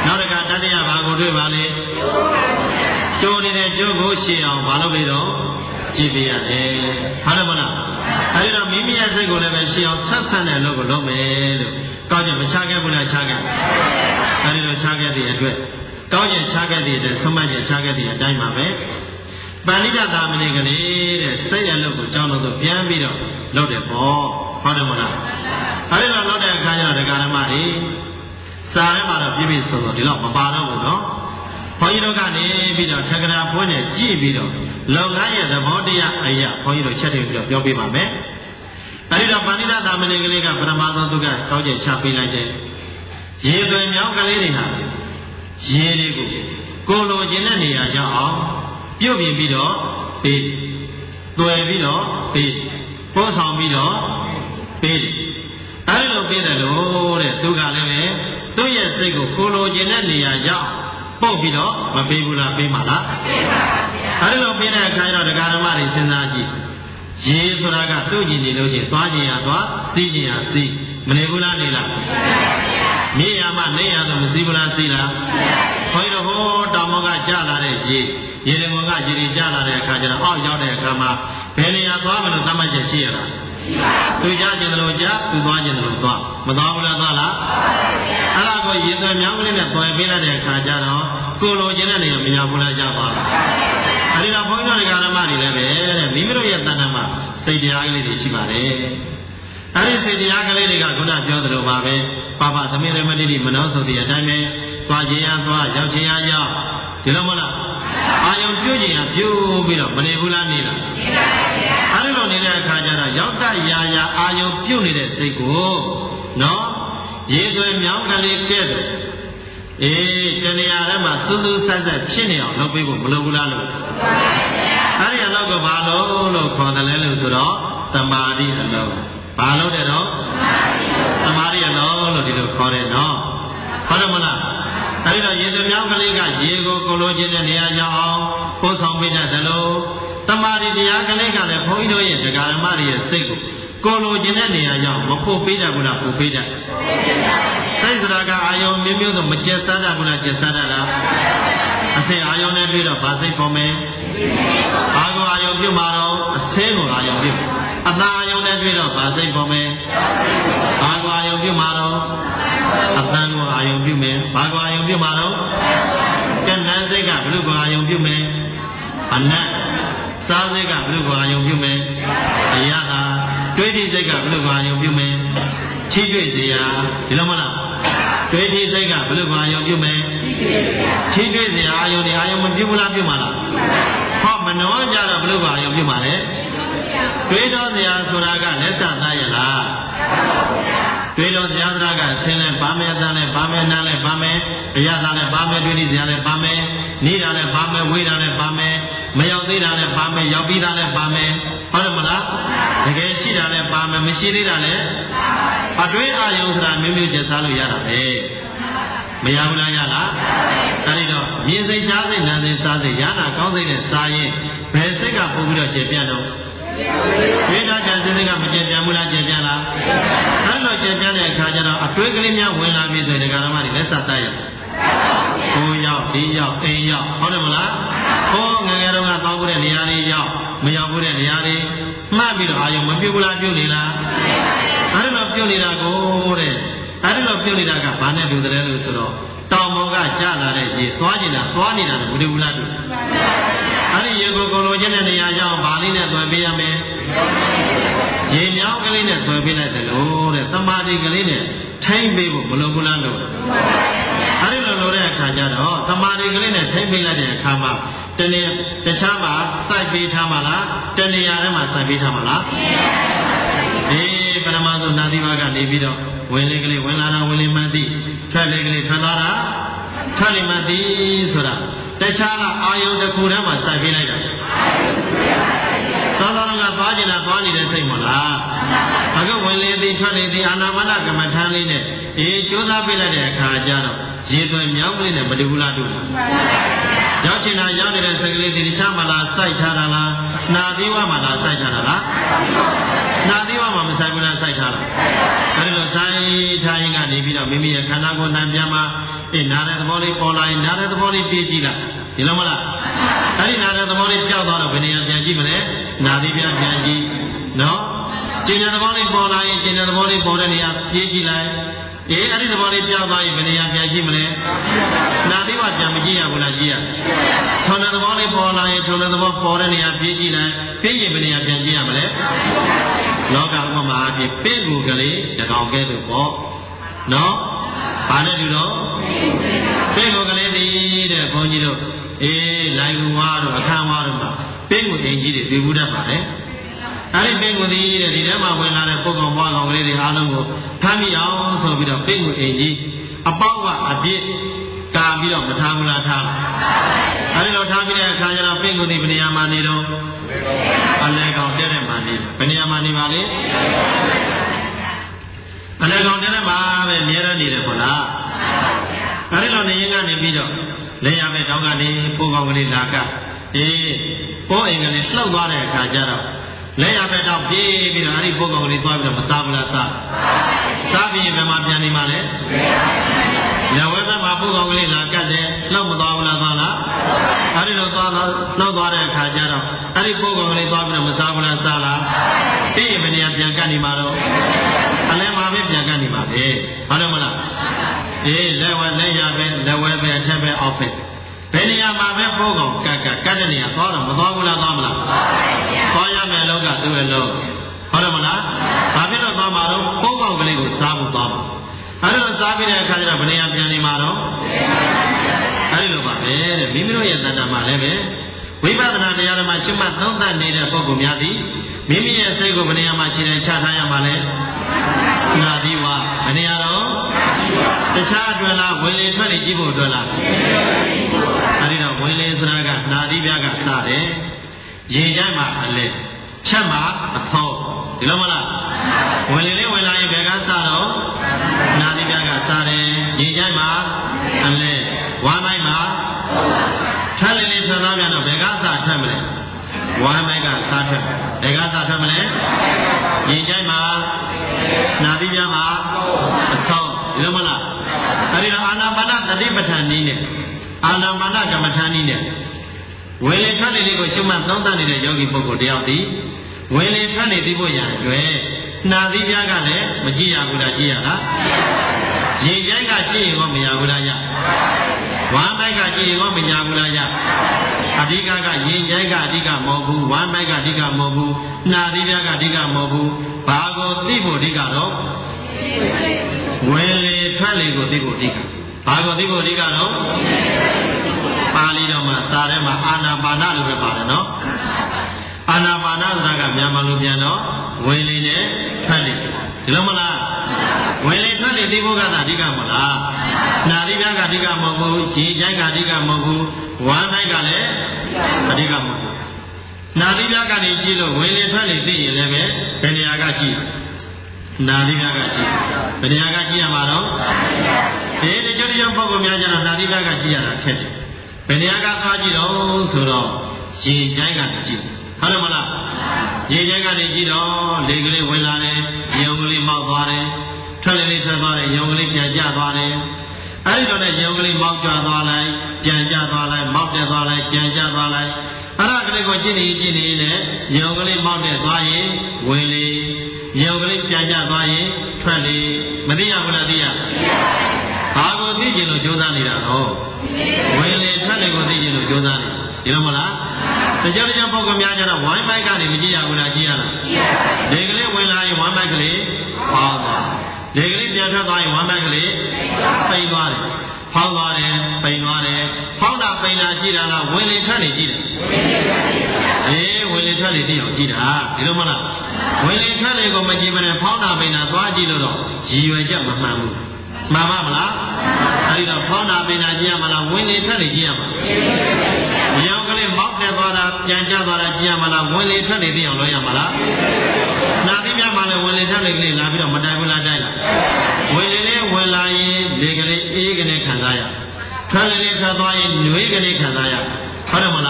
နောက်တစ်ခါတတိယဘာကိုတွေ့ပါလဲကျိုးနေတဲ့ကျိုးကိုရှင်းအောင်ဘာလုပ်ပြီးတော့ကြည့်ပြရတယ်ဟုတ်တယ်မလားအဲဒီတော့မိမိရဲ့စိတ်ကိုလည်းပဲရှင်းအောင်ဆက်ဆံတဲ့လုပ်ကိုလုပ်မယ်လို့ကောင်းကျင်မချခဲ့ဘူးလားချခဲ့အဲဒီတော့ချခဲ့တဲ့အတွက်ကောင်းကျင်ချခဲ့တဲ့အတွက်ဆုံးမကျင်ချခဲ့တဲ့အတိုင်းပါပဲပါဠိတသာမဏေကလေးတဲ့စိတ်ရလုပ်ကိုကြောင်းလို့ပြန်ပြီးတော့လုပ်တယ်ပေါ့ဟုတ်တယ်မလားအဲဒီတော့လုပ်တဲ့အခါကျတော့ဒကာဓမ္မတွေစာထဲမှာတော့ပြည့်ပြည့်စုံစုံဒီလောက်မပါတော့ဘူးနော်ဘုန်းကြီးတို့ကနေပြီးတော့ထက္ကရာဘုန်းနဲ့ကြည့်ပြီးတော့လုပ်ငန်းရဲ့သဘောတရားအရာဘုန်းကြီးတို့ချက်ထည့်ပြီးတော့ပြောပြပါမယ်အဲဒီတော့ပါဠိတသာမဏေကလေးကပထမဆုံးသူကကောင်းကျင်ချပေးလိုက်တဲ့ရေသွင်းမြောင်းကလေးတွေဟာရေတွေကိုကိုလိုချင်တဲ့နေရာရောက်အောင်ပြုတ်ပြင်ပြီးတော့ပေးသွယ်ပြီးတော့ပေးပို့ဆောင်ပြီးတော့ပေးတယ်အဲဒီလိုပေးတယ်လို့တဲ့သူကလည်းပဲသူ့ရဲ့စိတ်ကိုကိုလိုချင်တဲ့နေရာရောက်ပုတ်ပြီးတော့မပေးဘူးလားပေးမှာလားပေးပါဗျာအဲဒီလိုပေးတဲ့အခါကျတော့ဒကာဓမ္မတွေစဉ်းစားကြည့်ရေဆိုတာကသူ့ကျင်နေလို့ရှိရင်သွားခြင်းရသွားစီးခြင်းရစီးမနေဘူးလားနေလားပေးပါဗျာမြေရမနေရဆိုမစီးဘူးလားစီးလားဘုန်းကြီးတို့ဟိုတောင်မောကကြလာတဲ့ရေရေရင်ကရေတွေကြလာတဲ့အခါကျတော့အောက်ရောက်တဲ့အခါမှာဘယ်နေရာသွားမလို့သတ်မှတ်ချက်ရှိရလားရှိပါဘူးသူကြားခြင်းလို့ကြားသူသွားခြင်းလို့သွားမသွားဘူးလားသွားလားအဲ့ဒါကိုရေသွင်းမြောင်းကလေးနဲ့ပွယ်ပေးလိုက်တဲ့အခါကျတော့ကိုလိုခြင်းတဲ့နေရာမရောက်ဘူးလားကြပါဘူးအဲ့ဒီတော့ဘုန်းကြီးတို့ဓမ္မတွေလည်းပဲတဲ့မိမိတို့ရဲ့တဏ္ဍာမှာစိတ်တရားကလေးတွေရှိပါတယ်အဲ့ဒီစိတ်တရားကလေးတွေကခုနပြောသလိုပါပဲပါပသမင်းရမတိတိမနောဆိုတဲ့အတိုင်းပဲသွားခြင်းရသွားရောက်ခြင်းရရောက်ဒီလိုမဟုတ်လားအာယုံပြုတ်ခြင်းရပြုတ်ပြီးတော့မနေဘူးလားနေလားနေပါဗျာအဲ့ဒီလိုနေတဲ့အခါကျတော့ရောက်တရာရာအာယုံပြုတ်နေတဲ့စိတ်ကိုနော်ရေသွင်းမြောင်းကလေးကဲ့သို့အေးတဏှာထဲမှာစူးစူးဆက်ဆက်ဖြစ်နေအောင်လုပ်ပေးဖို့မလုပ်ဘူးလားလို့မှန်ပါဗျာအဲ့ဒီအလောက်ကဘာလို့လို့ခေါ်တယ်လဲလို့ဆိုတော့သမာဓိအလုံးဘာလို့တဲ့တော့သမာဓိအလုံးလို့ဒီလိုခေါ်တယ်နော်ဟုတ်တယ်မလားအဲဒီတော့ရေသွင်းမြောင်းကလေးကရေကိုကိုလိုချင်တဲ့နေရာရောက်အောင်ပို့ဆောင်ပေးတတ်တယ်လို့သမာဓိတရားကလေးကလည်းဘုန်းကြီးတို့ရဲ့ဒကာဓမ္မတွေရဲ့စိတ်ကိုကိုလိုချင်တဲ့နေရာရောက်မဖို့ပေးတတ်ဘူးလားပို့ပေးတတ်စိတ်စရာကအာယုံမျိုးမျိုးဆိုမကျက်စားတတ်ဘူးလားကျက်စားတတ်လားအစင်အာယုံနဲ့ပြီးတော့ဗာစိတ်ပေါ်မယ်အာကိုအာယုံပြုတ်မှာတော့အစင်းကိုအာယုံပြုတ်အသာအာယုံနဲ့ပြီးတော့ဗာစိတ်ပေါ်မယ်အာကိုအာယုံပြုတ်မှာတော့အသံကိုအာယုံပြုမယ်ဘာကိုအာယုံပြုမှာတော့ကဏ္ဍစိတ်ကဘုရုကိုအာယုံပြုမယ်အနတ်စားစိတ်ကဘုရုကိုအာယုံပြုမယ်အရသာတွေးတိစိတ်ကဘုရုကိုအာယုံပြုမယ်ချီးတွေ့စရာဒီလိုမလားတွေးတိစိတ်ကဘုရုကိုအာယုံပြုမယ်ချီးတွေ့စရာအာယုံတွေအာယုံမပြုဘူးလားပြုမှာလားဟောမနှောကြတော့ဘုရုကိုအာယုံပြုမှာလေတွေးတော့စရာဆိုတာကလက်စသားရလားတွေးတော့ဇာသရကဆင်းလဲပါမယ်သားလဲပါမယ်နားလဲပါမယ်အရသာလဲပါမယ်တွေးတိဇာလဲပါမယ်နေတာလဲပါမယ်ဝေးတာလဲပါမယ်မရောက်သေးတာလဲပါမယ်ရောက်ပြီးတာလဲပါမယ်ဟုတ်တယ်မလားတကယ်ရှိတာလဲပါမယ်မရှိသေးတာလဲအတွေးအာယုံဆိုတာမျိုးမျိုးချက်စားလို့ရတာပဲမရဘူးလားရလားအဲဒီတော့မြင်စိတ်ရှားစိတ်နာစိတ်စားစိတ်ရတာကောင်းစိတ်နဲ့စားရင်ဘယ်စိတ်ကပို့ပြီးတော့ကျေပြတ်တော့ဝိဒါချစိတ်ကမကျေပြတ်ဘူးလားကျေပြတ်လားအဲ့လိုကျေပြတ်တဲ့အခါကျတော့အတွေးကလေးများဝင်လာပြီဆိုရင်ဒကာဓမ္မတွေလက်ဆက်တတ်ရကိုရောက်ဒီရောက်အိမ်ရောက်ဟုတ်တယ်မလားဟောငယ်ငယ်တုန်းကတောင်းဖို့တဲ့နေရာလေးရောက်မရောက်ဘူးတဲ့နေရာလေးမှတ်ပြီးတော့အာယုံမပြုတ်ဘူးလားပြုတ်နေလားအဲ့လိုပြုတ်နေတာကိုတဲ့အဲ့လိုပြုတ်နေတာကဘာနဲ့တူတယ်လို့ဆိုတော့တောင်ပေါ်ကကျလာတဲ့ရေသွားနေတာသွားနေတာလည်းမတူဘူးလားတူအဲ့ဒီရေကိုကိုလိုချင်းတဲ့နေရာရောက်ဘာလေးနဲ့တွေ့ပေးရမယ်ရေမြောင်းကလေးနဲ့တွေ့ပေးလိုက်တယ်လို့တဲ့သမာဓိကလေးနဲ့ထိမ့်ပေးဖို့မလိုဘူးလားလို့အဲ့ဒီလိုလိုတဲ့အခါကျတော့သမာဓိကလေးနဲ့ထိမ့်ပေးလိုက်တဲ့အခါမှာတနေ့တခြားမှာစိုက်ပေးထားမှာလားတနေရာထဲမှာစိုက်ပေးထားမှာလားဒီပရမသုနာတိဘာကနေပြီးတော့ဝင်လေကလေးဝင်လာတာဝင်လေမှန်သိထွက်လေကလေးထွက်လာတာထွက်လေမှန်သိဆိုတာတခြားကအာယုံတစ်ခုထဲမှာစိုက်ပေးလိုက်တာသောတော်ကသွားကျင်တာသွားနေတဲ့စိတ်မလားအခုဝင်လေသည်ထွက်လေသည်အာနာမနကမ္မထာလေးနဲ့အေးကြိုးစားပေးလိုက်တဲ့အခါကျတော့ရေသွင်းမြောင်းကလေးနဲ့မတူဘူးလားတူလားရောက်ချင်တာရောက်နေတဲ့စိတ်ကလေးဒီတခြားမလားစိုက်ထားတာလားနာသီဝမှာလားစိုက်ထားတာလားနာသီးဝါမှာမဆိုင်ဘူးလားစိုက်ထားလားအဲ့ဒီလိုဆိုင်ထားရင်ကနေပြီးတော့မိမိရဲ့ခန္ဓာကိုယ်နှံပြန်မှာအေးနာတဲ့သဘောလေးပေါ်လာရင်နာတဲ့သဘောလေးပြေးကြည့်လိုက်ဒီလိုမလားအဲ့ဒီနာတဲ့သဘောလေးကြောက်သွားတော့ဘယ်နေရာပြန်ကြည့်မလဲနာသီးပြန်ပြန်ကြည့်နော်ကျင်တဲ့သဘောလေးပေါ်လာရင်ကျင်တဲ့သဘောလေးပေါ်တဲ့နေရာပြေးကြည့်လိုက်အေးအဲ့ဒီသဘောလေးကြောက်သွားရင်ဘယ်နေရာပြန်ကြည့်မလဲနာသီးဝါပြန်မကြည့်ရဘူးလားကြည့်ရထုံတဲ့သဘောလေးပေါ်လာရင်ထုံတဲ့သဘောပေါ်တဲ့နေရာပြေးကြည့်လိုက်ပြေးရင်ဘယ်နေရာပြန်ကြည့်ရမလဲလောကဥပမာအဖြစ်ပင့်ကူကလေးတကောင်ကဲသို့ပေါ့နော်ဘာနဲ့တူတော့ပင့်ကူကလေးဒီတဲ့ဘုန်းကြီးတို့အေးလိုက်လူဝါတို့အခမ်းဝါတို့မှာပင့်ကူအင်ကြီးတွေတွေ့ဘူးတတ်ပါတယ်အဲ့ဒီပင့်ကူဒီတဲ့ဒီထဲမှာဝင်လာတဲ့ပုဂ္ဂိုလ်ဘွားကောင်ကလေးတွေအားလုံးကိုဖမ်းမိအောင်ဆိုပြီးတော့ပင့်ကူအင်ကြီးအပေါက်ကအပြစ်ကာပြီးတော့မထားဘူးလားထားအဲ့ဒီလိုထားပြီးတဲ့အခါကျတော့ပင့်ကူဒီဘယ်နေရာမှာနေတော့အလဲကောင်တဲ့တဲ့မှာနေဘယ်နေရာမှာနေပါလဲအလဲကောင်တဲ့တဲ့မှာပဲနေရနေတယ်ခေါ်လားအဲ့ဒီလိုနေရင်ကနေပြီးတော့လဲရမယ်တောင်းကနေပိုးကောင်ကလေးလာကအေးပိုးအိမ်ကလေးလှုပ်သွားတဲ့အခါကျတော့လဲရမယ်တောင်းပြေးပြီးတော့အဲ့ဒီပိုးကောင်ကလေးသွားပြီးတော့မစားဘူးလားစားစားပြီးရင်ဘယ်မှာပြန်နေမှာလဲလက်ဝဲဘက်မှာပိုးကောင်ကလေးလာကတ်တယ်လှုပ်မသွားဘူးလားသွားလားအဲ့ဒီလိုသွားတော့လှုပ်သွားတဲ့အခါကျတော့အဲ့ဒီပိုးကောင်ကလေးသွားပြီးတော့မစားဘူးလားစားလားပြီးရင်ဘယ်နေရာပြန်ကတ်နေမှာတော့အလဲမှာပဲပြန်ကတ်နေမှာပဲဟုတ်တယ်မလားအေးလက်ဝဲလက်ရပဲလက်ဝဲပဲအထက်ပဲအောက်ပဲဘယ်နေရာမှာပဲပိုးကောင်ကတ်ကတ်ကတ်တဲ့နေရာသွားတော့မသွားဘူးလားသွားမလားသွားရမယ်လို့ကသူ့ရဲ့လို့ဟုတ်တယ်မလားဘာဖြစ်လို့သွားမှာတော့ပိုးကောင်ကလေးကိုစားဖို့သွားမှာအဲ့လိုစားပြီးတဲ့အခါကျတော့ဘယ်နေရာပြန်နေမှာတော့အဲ့ဒီလိုပါပဲတဲ့မိမိတို့ရဲ့တဏ္ဍာမှာလည်းပဲဝိပဿနာတရားဓမ္မရှုမှတ်သုံးသပ်နေတဲ့ပုဂ္ဂိုလ်များသည်မိမိရဲ့စိတ်ကိုဘယ်နေရာမှာခြေချထားရမှာလဲနာသီဝဘယ်နေရာတော့တခြားအတွက်လားဝင်လေထွက်လေကြည့်ဖို့အတွက်လားအဲဒီတော့ဝင်လေဆိုတာကနာသီပြကစတယ်ရေချိုင်းမှာအလဲချက်မှာအသောဒီလိုမလားဝင်လေလေးဝင်လာရင်ဘယ်ကစတော့နာသီပြကစတယ်ရေချိုင်းမှာအလဲဝါမိုင်းမှာထွက်လေလေးထွက်သားပြန်တော့ဘယ်ကစထွက်မလဲဝါမိုင်းကစထွက်ဘယ်ကစထွက်မလဲရေချိုင်းမှာနာသီပြမှာအသောဒီလိုမလားအဲဒီတော့အာနာပါနသတိပဋ္ဌာန်နည်းနဲ့အာနာပါနကမ္မထာနည်းနဲ့ဝင်လေထွက်လေလေးကိုရှုမှတ်သုံးသပ်နေတဲ့ယောဂီပုဂ္ဂိုလ်တယောက်ဒီဝင်လေထွက်လေသိဖို့ရအတွက်နာသီပြကလည်းမကြည့်ရဘူးလားကြည့်ရလားရေချိုင်းကကြည့်ရင်တော့မရဘူးလားရဝမ်းမိုက်ကကြည့်ရင်တော့မရဘူးလားရအဓိကကရေချိုင်းကအဓိကမဟုတ်ဘူးဝမ်းမိုက်ကအဓိကမဟုတ်ဘူးနာသီပြကအဓိကမဟုတ်ဘူးဘာကိုသိဖို့အဓိကတော့ဝင်လေထွက်လေကိုသိဖို့အဓိကဘာကိုသိဖို့အဓိကတော့ပါဠိတော်မှာစာထဲမှာအာနာပါနလို့ပဲပါတယ်နော်အာနာပါနဆိုတာကမြန်မာလိုပြန်တော့ဝင်လေနဲ့ထွက်လေဒီလိုမလားဝင်လေထွက်လေသိဖို့ကသာအဓိကမလားနာသီပြကအဓိကမဟုတ်ဘူးရေချိုင်းကအဓိကမဟုတ်ဘူးဝမ်းနိုင်ကလည်းအဓိကမဟုတ်ဘူးနာသီပြကနေကြည့်လို့ဝင်လေထွက်လေသိရင်လည်းပဲဘယ်နေရာကကြည့်နာသီပြကကြည့်ဘယ်နေရာကကြည့်ရမှာတော့ဒီတချို့တချို့ပုဂ္ဂိုလ်များကျတော့နာသီပြကကြည့်ရတာခက်တယ်ဘယ်နေရာကသွားကြည့်တော့ဆိုတော့ရေချိုင်းကနေကြည့်ဟုတ်တယ်မလားရေချိုင်းကနေကြည့်တော့လေကလေးဝင်လာတယ်ရုံကလေးမောက်သွားတယ်ထွက်လေလေးထွက်သွားတယ်ရုံကလေးပြန်ကျသွားတယ်အဲဒီတော့လည်းရုံကလေးမောက်ကျသွားလိုက်ပြန်ကျသွားလိုက်မောက်တက်သွားလိုက်ပြန်ကျသွားလိုက်အဲ့ဒါကလေးကိုကြည့်နေကြည့်နေနဲ့ရုံကလေးမောက်တက်သွားရင်ဝင်လေရုံကလေးပြန်ကျသွားရင်ထွက်လေမသိရဘူးလားသိရဘာကိုသိကျင်လို့ကြိုးစားနေတာတော့ဝင်လေထွက်လေကိုသိကျင်လို့ကြိုးစားနေဒီလိုမလားတကြကြပုဂ္ဂိုလ်များကျတော့ဝိုင်းမိုက်ကနေမကြည့်ရဘူးလားကြည့်ရလားဒီကလေးဝင်လာရင်ဝိုင်းမိုက်ကလေးပေါင်းသွားဒီကလေးပြန်ထွက်သွားရင်ဝိုင်းမိုက်ကလေးပိန်သွားတယ်ဖောင်းသွားတယ်ပိန်သွားတယ်ဖောင်းတာပိန်တာကြည့်တာလားဝင်လေထွက်လေကြည့်တယ်အေးဝင်လေထွက်လေသိအောင်ကြည့်တာဒီလိုမလားဝင်လေထွက်လေကိုမကြည့်ဘဲနဲ့ဖောင်းတာပိန်တာသွားကြည့်လို့တော့ရည်ရွယ်ချက်မမှန်ဘူးမှန်ပါမလားအဲဒီတော့ဖောင်းတာပိန်တာကြည့်ရမလားဝင်လေထွက်လေကြည့်ရမှာရောင်ကလေးမောက်တက်သွားတာပြန်ကျသွားတာကြည့်ရမလားဝင်လေထွက်လေသိအောင်လုပ်ရမှာလားနာသီပြမှာလည်းဝင်လေထွက်လေကလေးလာပြီးတော့မတိုင်ဘူးလားတိုက်လားဝင်လေလေးဝင်လာရင်လေကလေးအေးကနေခံစားရထွက်လေလေးထွက်သွားရင်နှွေးကလေးခံစားရဟုတ်တယ်မလား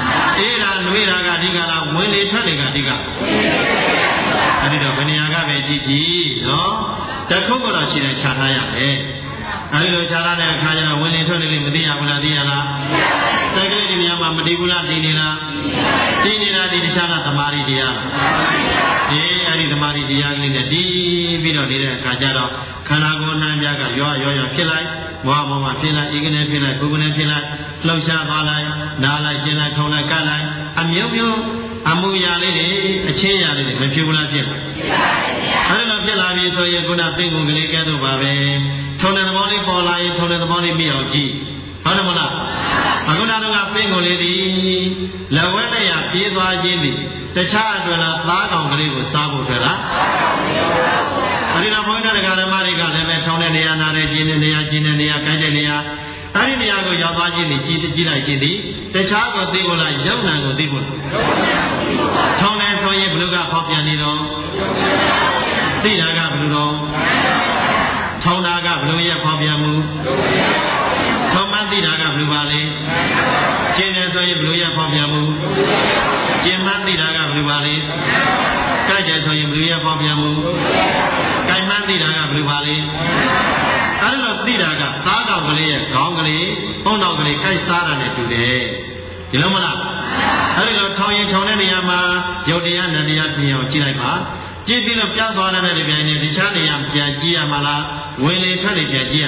အေးရာနှွေးရာကအဓိကလားဝင်လေထွက်လေကအဓိကအဲ့ဒီတော့ဘယ်နေရာကပဲကြည့်ကြည့်နော်တခုတ်ကတော့ရှိတယ်ခြားထားရမယ်အဲ့ဒီလိုခြားထားတဲ့အခါကျတော့ဝင်လေထွက်လေလေးမသိရဘူးလားသိရလားစိတ်ကလေးဒီများမှာမတည်ဘူးလားတည်နေလားတည်နေတာဒီတခြားကသမာဓိတရားအေးအဲ့ဒီသမာဓိတရားကလေးနဲ့တည်ပြီးတော့နေတဲ့အခါကျတော့ခန္ဓာကိုယ်နှံပြကရောရောရောဖြစ်လိုက်ဘဝဘဝဖြစ်လိုက်ဧကနေဖြစ်လိုက်ဘုကနေဖြစ်လိုက်လှုပ်ရှားသွားလိုက်နားလိုက်ရှင်းလိုက်ထုံလိုက်ကတ်လိုက်အမျိုးမျိုးအမှုရာလေးတွေအခြေရာလေးတွေမဖြစ်ဘူးလားဖြစ်လားအဲ့လိုဖြစ်လာပြီဆိုရင်ခုနသိငုံကလေးကဲတော့ပါပဲထုံတဲ့သဘောလေးပေါ်လာရင်ထုံတဲ့သဘောလေးမြင်အောင်ကြည့်ဟုတ်တယ်မလားအခုနကတော့ပင်ကိုလေးဒီလက်ဝဲတရားပြေးသွားခြင်းဒီတခြားအတွက်လားသားကောင်ကလေးကိုစားဖို့အတွက်လားအဲဒီတော့ဘုန်းတော်ဓမ္မတွေကလည်းပဲထုံတဲ့နေရာနာတဲ့ကျင်းတဲ့နေရာကျင်းတဲ့နေရာကိုင်းတဲ့နေရာအဲ့ဒီနေရာကိုရောက်သွားခြင်းဒီကြည့်ကြည့်လိုက်ခြင်းဒီတခြားကိုသိဖို့လားရုပ်နာကိုသိဖို့လားထုံတယ်ဆိုရင်ဘုရားဖောက်ပြန်နေတော့သိတာကဘယ်လိုတော့ထုံတာကဘယ်လိုရဲ့ဖောက်ပြန်မှုထုံမှသိတာကဘယ်လိုပါလဲကျင်းတယ်ဆိုရင်ဘယ်လိုရဲ့ဖောက်ပြန်မှုကျင်းမှသိတာကဘယ်လိုပါလဲကြိုက်တယ်ဆိုရင်ဘယ်လိုရဲ့ဖောက်ပြန်မှုကြိုက်မှသိတာကဘယ်လိုပါလဲအဲ့လိုသိတာကသားကောင်ကလေးရဲ့ခေါင်းကလေးပုံတော်ကလေးကြိုက်စားတာနဲ့တူတယ်ဒီလိုမလားအဲ့ဒီလိုထောင်ရင်ထောင်တဲ့နေရာမှာယုတ်တရားနဲ့တရားပြင်အောင်ကြည့်လိုက်ပါကြည့်ပြီးတော့ပြတ်သွားတဲ့နေပြန်နေတခြားနေရာပြန်ကြည့်ရမှာလားဝင်လေထွက်လေပြန်ကြည့်ရ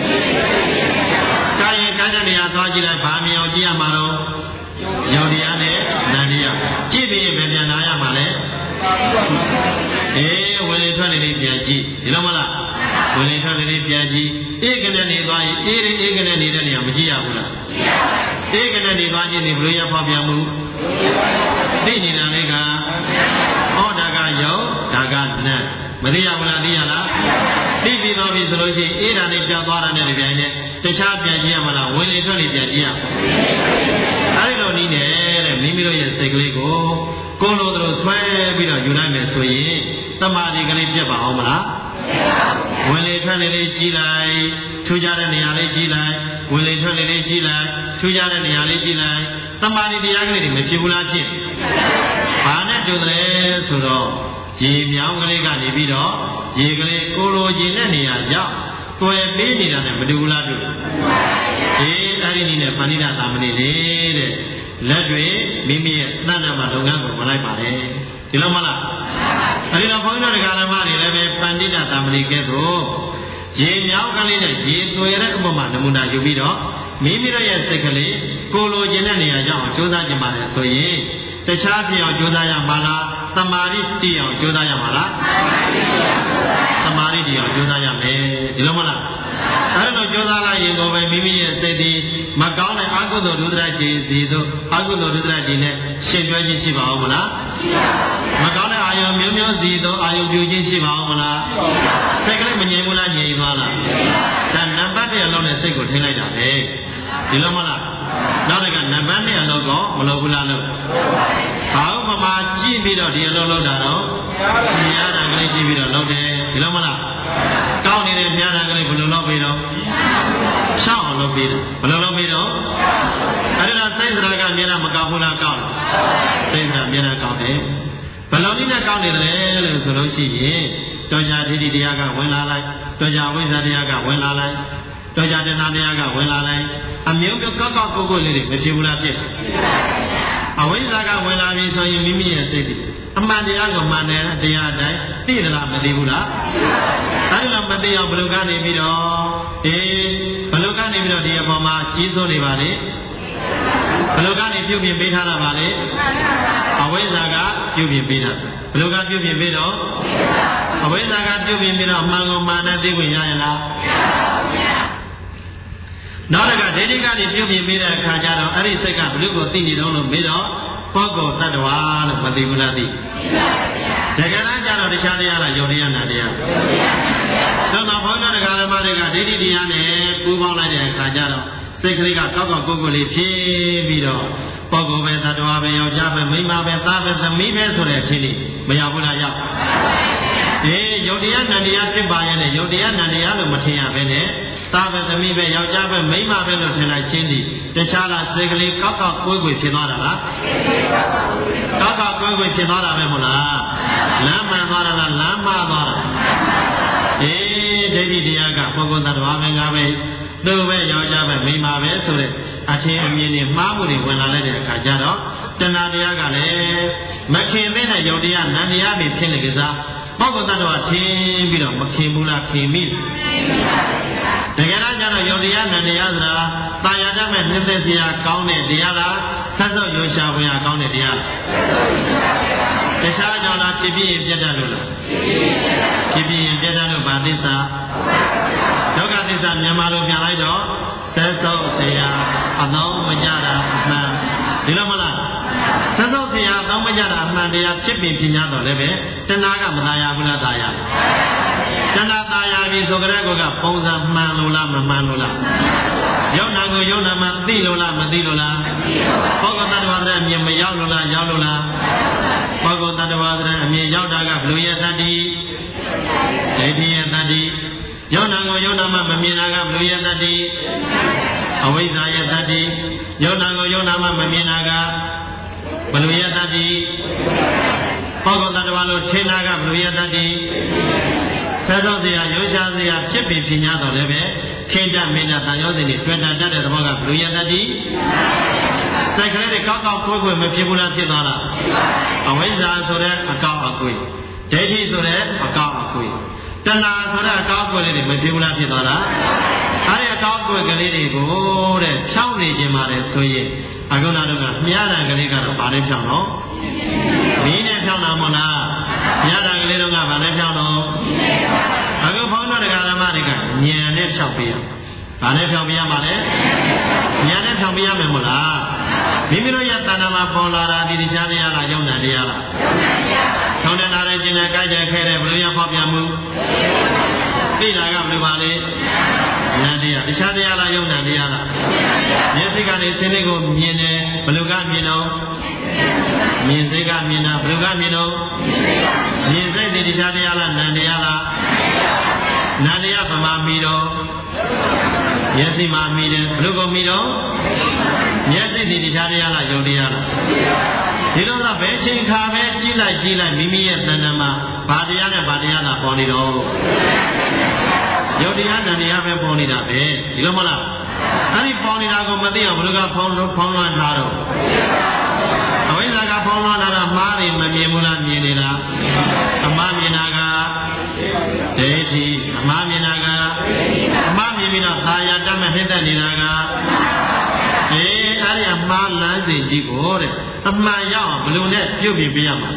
ကာယကာယနေရာသွားကြည့်လိုက်ဗာမြင်အောင်ကြည့်ရမှာတော့ယုတ်တရားနဲ့နန္တရားကြည့်ပြီးပြန်ပြန်လာရမှာလေအေးဝင်လေထွက်လေပြန်ကြည့်ဒီလိုမလားဝင်လေထွက်လေပြန်ကြည့်ဧကနဲ့နေသွားရင်အေးအေးကနဲ့နေတဲ့နေရာမကြည့်ရဘူးလားကြည့်ရဧကနဲ့နေသွားခြင်းဒီဘယ်လိုရဖောက်ပြန်မှုသိနေတာလေးကဩဒါကယုတ်ဒါကနတ်မသိရဘူးလားသိရလားသိပြီးတော့ပြီဆိုလို့ရှိရင်အေးဒါနဲ့ပြောင်းသွားတာနဲ့ပြန်နေတခြားပြန်ကြည့်ရမလားဝင်လေထွက်လေပြန်ကြည့်ရအဲဒီလိုနည်းနဲ့တဲ့မိမိတို့ရဲ့စိတ်ကလေးကိုကိုယ်လိုသလိုဆွဲပြီးတော့ယူလိုက်မယ်ဆိုရင်တမာတိကလေးပြတ်ပါအောင်မလားဝင်လေထွက်လေလေးကြည့်လိုက်ထူးခြားတဲ့နေရာလေးကြည့်လိုက်ဝင်လေထွက်လေလေးကြည့်လိုက်ထူးခြားတဲ့နေရာလေးကြည့်လိုက်တမာတိတရားကလေးတွေမဖြစ်ဘူးလားဖြစ်ဘာနဲ့တူတယ်ဆိုတော့ရေမြောင်းကလေးကနေပြီးတော့ရေကလေးကိုလိုချင်တဲ့နေရာရောက်တွေ့ပေးနေတာနဲ့မတူဘူးလားတူအေးအဲ့ဒီနည်းနဲ့ပဏိဒသာမဏေလေးတဲ့လက်တွေမိမိရဲ့တဏ္ဍမှာလုပ်ငန်းကိုမလိုက်ပါနဲ့ဒီလိုမလားအဲဒီတော့ဘုန်းကြီးတို့ဓမ္မတွေလည်းပဲပဏိဒသာမဏေကဲ့သို့ရေမြောင်းကလေးနဲ့ရေတွေ့တဲ့ဥပမာနမူနာယူပြီးတော့မိမိတို့ရဲ့စိတ်ကလေးကိုလိုချင်တဲ့နေရာရောက်အောင်ကြိုးစားကြပါလေဆိုရင်တခြားပြအောင်ကြိုးစားရမှာလားသမာဓိတည်အောင်ကြိုးစားရမှာလားသမာဓိတည်အောင်ကြိုးစားရမယ်ဒီလိုမလားအဲ့လိုကြိုးစားလိုက်ရင်တော့ပဲမိမိရဲ့စိတ်ဒီမကောင်းတဲ့အကုသိုလ်ဒုစရိုက်ကြီးဒီသို့အကုသိုလ်ဒုစရိုက်ကြီးနဲ့ရှင်တွဲခြင်းရှိပါအောင်မလားရှိပါဘူးမကောင်းတဲ့အာယုံမျိုးမျိုးစီသို့အာယုံပြုခြင်းရှိပါအောင်မလားစိတ်ကလေးမငြိမ်ဘူးလားငြိမ်သွားလားဒါနံပါတ်တစ်အလုံးနဲ့စိတ်ကိုထိလိုက်တာပဲဒီလိုမလားနောက်တစ်ခါနံပါတ်နှစ်အလုံးတော့မလုပ်ဘူးလားလို့ဘာဥပမာကြည့်ပြီးတော့ဒီအလုံးလုံးတာတော့မြားတာကလေးကြည့်ပြီးတော့လုပ်တယ်ဒီလိုမလားကောင်းနေတဲ့မြားတာကလေးဘယ်လိုလုပ်ပြီးတော့ရှောင်းအောင်လုပ်ပြီးတော့ဘယ်လိုလုပ်ပြီးတော့အဲ့ဒါစိတ်စရာကမြင်တာမကောင်းဘူးလားကောင်းစိတ်စရာမြင်တာကောင်းတယ်ဘယ်လိုနည်းနဲ့ကောင်းနေတယ်လို့ဆိုလို့ရှိရင်တော်ကြဒိဋ္ဌိတရားကဝင်လာလိုက်တော်ကြဝိဇ္ဇာတရားကဝင်လာလိုက်တော်ကြတဏှာတရားကဝင်လာလိုက်အမျိုးမျိုးကောက်ကောက်ကိုကိုလေးတွေမဖြစ်ဘူးလားဖြစ်အဝိဇ္ဇာကဝင်လာပြီဆိုရင်မိမိရဲ့စိတ်အမှန်တရားကိုမှန်တယ်တရားအတိုင်းသိသလားမသိဘူးလားအဲဒီလိုမသိအောင်ဘယ်လိုကနေပြီးတော့အေးဘယ်လိုကနေပြီးတော့ဒီအပေါ်မှာကြီးစိုးနေပါလေဘယ်လိုကနေပြုပြင်ပေးထားတာပါလေအဝိဇ္ဇာကပြုပြင်ပေးတာဘယ်လိုကပြုပြင်ပေးတော့အဝိဇ္ဇာကပြုပြင်ပြီးတော့အမှန်ကိုမှန်တဲ့သိခွင့်ရရင်လားနောက်တစ်ခါဒိဋ္ဌိကနေပြုပြင်ပေးတဲ့အခါကျတော့အဲ့ဒီစိတ်ကဘလို့ကိုသိနေတော့လို့မေးတော့ပုဂ္ဂိုလ်တ attva လို့မသိဘူးလားသိတကယ်လားကျတော့တခြားတရားလားယုတ်တရားနာတရားတော့တော့ဘုန်းတော်တရားဓမ္မတွေကဒိဋ္ဌိတရားနဲ့ပူးပေါင်းလိုက်တဲ့အခါကျတော့စိတ်ကလေးကကောက်ကောက်ကိုယ်ကိုယ်လေးဖြည့်ပြီးတော့ပုဂ္ဂိုလ်ပဲတ attva ပဲယောက်ျားပဲမိန်းမပဲသားပဲသမီးပဲဆိုတဲ့အချင်းလေးမရောက်ဘူးလားရောက်အေးယုတ်တရားနန္တရားဖြစ်ပါရဲ့ယုတ်တရားနန္တရားလို့မထင်ရပဲနဲ့သာပဲသမီးပဲယောက်ျားပဲမိန်းမပဲလို့ထင်လိုက်ချင်းဒီတခြားလားစိတ်ကလေးကောက်ကောက်ကွေးကွေးဖြစ်သွားတာလားကောက်ကောက်ကွေးကွေးဖြစ်သွားတာပဲမဟုတ်လားလမ်းမှန်သွားတာလားလမ်းမှားသွားတာအေးဒိဋ္ဌိတရားကပုဂ္ဂိုလ်သတ္တဝါပဲငါပဲသူပဲယောက်ျားပဲမိန်းမပဲဆိုတဲ့အထင်အမြင်တွေမှားမှုတွေဝင်လာတဲ့အခါကျတော့တဏှာတရားကလည်းမခင်တဲ့ယုတ်တရားနန္တရားတွေဖြစ်နေကြစားပုဂ္ဂိုလ်သတ္တဝါထင်ပြီးတော့မခင်ဘူးလားခင်မိတကယ်တော့ကျတော့ယုတ်တရားနန္တရားဆိုတာတာယာတတ်မဲ့နှိမ့်သက်စရာကောင်းတဲ့တရားလားဆက်စုပ်ရွှေရှာဖွေရကောင်းတဲ့တရားလားတခြားကြောင့်လားဖြစ်ပြီးရင်ပြတ်တတ်လို့လားဖြစ်ပြီးရင်ပြတ်တတ်လို့ဗာသစ္စာဒုက္ခသစ္စာမြန်မာလိုပြန်လိုက်တော့ဆက်စုပ်စရာအသောမကြတာအမှန်ဒီလိုမလားဆက်စုပ်စရာအသောမကြတာအမှန်တရားဖြစ်ပြီးပြညာတော့လည်းပဲတဏှာကမသာယာဘူးလားသာယာတဏှာသာယာပြီဆိုကြတဲ့ကောကပုံစံမှန်လို့လားမမှန်လို့လားယုံနာကိုယုံနာမှသိလို့လားမသိလို့လားပုဂ္ဂိုလ်တ attva တဲ့အမြင်မရောက်လို့လားရောက်လို့လားပုဂ္ဂိုလ်တ attva တဲ့အမြင်ရောက်တာကဘလူရဲ့တတ္တိဒိဋ္ဌိရဲ့တတ္တိယုံနာကိုယုံနာမှမမြင်တာကဘလူရဲ့တတ္တိအဝိဇ္ဇာရဲ့တတ္တိယုံနာကိုယုံနာမှမမြင်တာကဘလူရဲ့တတ္တိပုဂ္ဂိုလ်တ attva လို့ထင်တာကဘလူရဲ့တတ္တိဆက်စုပ်စရာရိုးရှားစရာဖြစ်ပြီးပြညာတော့လည်းပဲခိတ္တမင်းတန်ရောစဉ်တွေတွေ့တာတတ်တဲ့သဘောကဘလူရတ္တိစိုက်ကလေးတွေကောက်ကောက်ကွဲကွဲမဖြစ်ဘူးလားဖြစ်သွားလားအဝိဇ္ဇာဆိုတဲ့အကောက်အကွေဒိဋ္ဌိဆိုတဲ့အကောက်အကွေတဏှာဆိုတဲ့အကောက်အကွေလေးတွေမဖြစ်ဘူးလားဖြစ်သွားလားအဲဒီအကောက်အကွေကလေးတွေကိုတဲ့ဖြောင်းနေခြင်းပါတယ်ဆိုရင်အခုနောက်တော့မြားတန်ကလေးကတော့ဗာနဲ့ဖြောင်းတော့မင်းနဲ့ဖြောင်းတာမဟုတ်လားမြားတန်ကလေးတော့ကဗာနဲ့ဖြောင်းတော့အခုဘုန်းတော်တရားဓမ္မတွေကဉာဏ်နဲ့ဖြောင်းပေးရဗာနဲ့ဖြောင်းပေးရမှာလေဉာဏ်နဲ့ဖြောင်းပေးရမယ်မဟုတ်လားမိမိတို့ရဲ့တဏ္ဍာမှာပေါ်လာတာဒီတရားတရားလားယုံနာတရားလားယုံနာတရားနဲ့ကျင်တဲ့ကြိုက်တဲ့ခဲတဲ့ဘယ်လိုရဖောက်ပြန်မှုသိတာကဘယ်လိုပါလဲဉာဏ်တရားတရားတရားလားယုံနာတရားလားမျက်စိကနေစိတ်လေးကိုမြင်တယ်ဘယ်လိုကမြင်တော့မြင်စိတ်ကမြင်တာဘယ်လိုကမြင်တော့မြင်စိတ်ဒီတရားတရားလားနာမ်တရားလားနာမ်တရားဗမာမီတော့မျက်စိမှာမီတယ်ဘယ်လိုကိုမီတော့မျက်စိဒီတရားတရားလားယုံတရားလားဒီလိုကဘယ်ချိန်ခါပဲကြည့်လိုက်ကြည့်လိုက်မိမိရဲ့တဏ္ဍာမှာဘာတရားနဲ့ဘာတရားသာပေါ်နေတော့ယုတ်တရားတဏှာပဲပေါ်နေတာပဲဒီလိုမလားအဲ့ဒီပေါ်နေတာကိုမသိအောင်ဘယ်လိုကဖောင်းလို့ဖောင်းလွှမ်းထားတော့အဝိဇ္ဇာကဖောင်းလွှမ်းထားတာမှားတယ်မမြင်ဘူးလားမြင်နေလားအမှားမြင်တာကဒိဋ္ဌိအမှားမြင်တာကအမှားမြင်ပြီးတော့သာယာတတ်မဲ့နှိမ့်သက်နေတာကအေးအဲ့ဒီအမှားလမ်းစဉ်ကြီးကိုတဲ့အမှန်ရောက်ဘယ်လိုနဲ့ပြုတ်ပြပေးရမှာ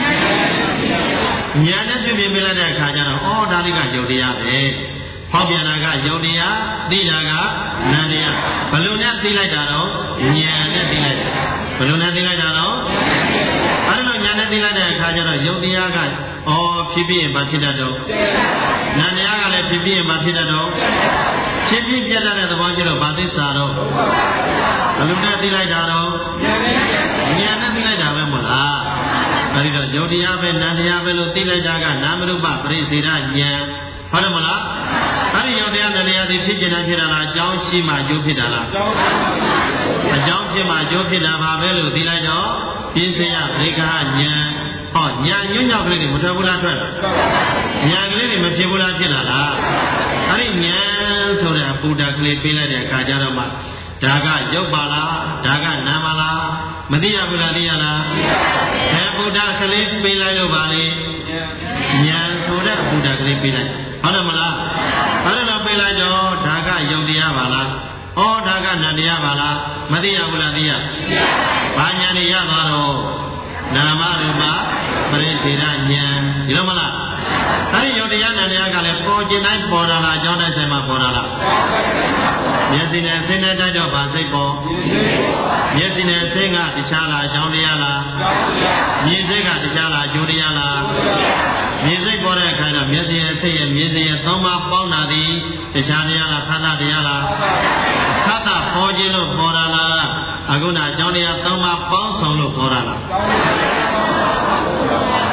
ဉာဏ်နဲ့ပြုတ်ပြပေးလိုက်တဲ့အခါကျတော့ဩဒါလေးကယုတ်တရားပဲဟောပြန်တာကယုတ်တရားသိတာကနန္တရားဘယ်လိုနဲ့သိလိုက်တာတော့ဉာဏ်နဲ့သိလိုက်တာဘယ်လိုနဲ့သိလိုက်တာတော့အဲ့လိုဉာဏ်နဲ့သိလိုက်တဲ့အခါကျတော့ယုတ်တရားကဩဖြစ်ဖြစ်ရင်မဖြစ်တတ်တော့နန္တရားကလည်းဖြစ်ဖြစ်ရင်မဖြစ်တတ်တော့ဖြစ်ဖြစ်ပြတ်တတ်တဲ့သဘောရှိတော့ဗာသစ္စာတော့ဘယ်လိုနဲ့သိလိုက်တာတော့ဉာဏ်နဲ့သိလိုက်တာပဲမဟုတ်လားအဲဒီတော့ယုတ်တရားပဲနန္တရားပဲလို့သိလိုက်တာကနာမရူပပရိသေရဉာဏ်ဟုတ်တယ်မလားအဲ့ဒီယုတ်တရားနန္တရားဒီဖြစ်ကျင်တာဖြစ်တာလားအကြောင်းရှိမှအကျိုးဖြစ်တာလားအကြောင်းဖြစ်မှအကျိုးဖြစ်တာပါပဲလို့သိလိုက်တော့ပြင်းစရဗေကဉာဏ်ဟောဉာဏ်ညွှန်ကြောက်ကလေးတွေမထွက်ဘူးလားထွက်ဉာဏ်ကလေးတွေမဖြစ်ဘူးလားဖြစ်လာလားအဲ့ဒီဉာဏ်ဆိုတဲ့အပူဓာတ်ကလေးပေးလိုက်တဲ့အခါကျတော့မှဒါကရုပ်ပါလားဒါကနာမ်ပါလားမသိရဘူးလားသိရလားအဲပူဓာတ်ကလေးပေးလိုက်လို့ပါလေဉာဏ်ဆိုတဲ့အပူဓာတ်ကလေးပေးလိုက်ဟုတ်တယ်မလားအဲ့ဒါတော့ပေးလိုက်တော့ဒါကယုတ်တရားပါလားဩဒါကနန္တရားပါလားမသိရဘူးလားသိရဘာဉာဏ်တွေရသွားတော့နာမရူပပရိသေရဉာဏ်ဒီလိုမလားအဲ့ဒီယုတ်တရားနန္တရားကလည်းပေါ်ကျင်တိုင်းပေါ်လာလားအကြောင်းတိုင်းဆိုင်မှာပေါ်လာလားမျက်စိနဲ့ဆင်းတဲ့တိုက်တော့ဗာစိတ်ပေါ်မျက်စိနဲ့ဆင်းကတခြားလားအကြောင်းတရားလားမြင်စိတ်ကတခြားလားအကျိုးတရားလားမြင်စိတ်ပေါ်တဲ့အခါကျမျက်စိရဲ့စိတ်ရဲ့မြင်စိတ်ရဲ့သုံးပါးပေါင်းတာဒီတခြားတရားလားဖသတရားလားဖသပေါ်ခြင်းလို့ပေါ်လာလားအခုနအကြောင်းတရားသုံးပါးပေါင်းဆောင်လို့ပေါ်လာလားဖသ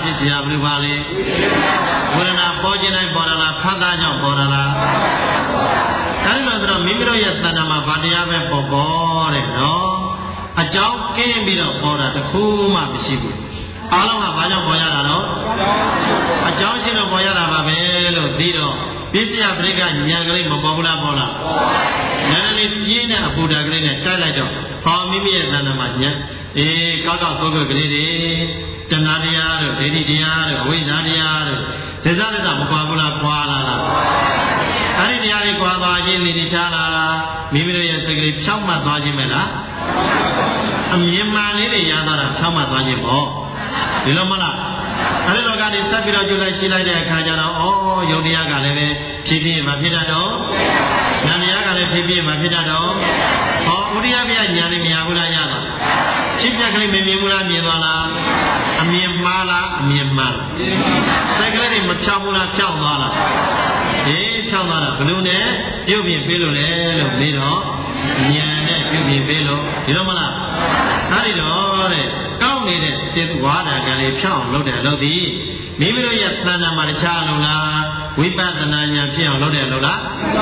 ပစ္စယဘယ်လိုပါလဲဝေဒနာပေါ်ခြင်းတိုင်းပေါ်လာလားဖတ်သားကြောင့်ပေါ်လာလားဒါလို့ဆိုတော့မိမိတို့ရဲ့တဏ္ဍာမှာဗာတရားပဲပေါ်ပေါ်တဲ့နော်အကြောင်းကင်းပြီးတော့ပေါ်တာတခုမှမရှိဘူးအားလုံးကဘာကြောင့်ပေါ်ရတာတော့အကြောင်းရှိလို့ပေါ်ရတာပါပဲလို့သိတော့ပစ္စယပရိက္ခဉာဏ်ကလေးမပေါ်ဘူးလားပေါ်လားဉာဏ်လေးပြင်းတဲ့အပူဓာတ်ကလေးနဲ့တိုက်လိုက်တော့ဟောမိမိရဲ့တဏ္ဍာမှာဉာဏ်အေးကောက်ကောက်ကိုယ်ကိုယ်ကလေးတွေတဏှာတရားတို့ဒိဋ္ဌိတရားတို့အဝိဇ္ဇာတရားတို့ဒဇဒဇမကွာဘူးလားခွာလာလားအဲ့ဒီတရားတွေကွာသွားခြင်းနေနေချာလားမိမိတို့ရဲ့စိတ်ကလေးဖြောင့်မတ်သွားခြင်းပဲလားအမြင်မှန်လေးတွေရသွားတာဖြောင့်မတ်သွားခြင်းပေါ့ဒီလိုမလားအဲ့ဒီလောကနေစပ်ပြီးတော့ကြိုးလိုက်ကြည့်လိုက်တဲ့အခါကျတော့ဩယုတ်တရားကလည်းပဲဖြည်းဖြည်းမှဖြစ်တတ်တော့ဉာဏ်တရားကလည်းဖြည်းဖြည်းမှဖြစ်တတ်တော့ဟောဥဒိယပြဉာဏ်လေးမရဘူးလားရတာဖြစ်ပြကလေးမမြင်ဘူးလားမြင်သွားလားအမြင်မှားလားအမြင်မှားလားစိတ်ကလေးတွေမဖြောင်းဘူးလားဖြောင်းသွားလားအေးဖြောင်းသွားတာဘယ်လိုနဲ့ပြုတ်ပြင်ပေးလို့လဲလို့ပြီးတော့ဉာဏ်နဲ့ပြုတ်ပြင်ပေးလို့ဒီလိုမလားအဲ့ဒီတော့တဲ့ကောင်းနေတဲ့သေဝါဒကလေးဖြောင်းလုပ်တယ်လို့ဒီမိမိတို့ရဲ့သဏ္ဍာန်မှာတခြားလို့လားဝိပဿနာဉာဏ်ဖြစ်အောင်လုပ်တယ်လို့လား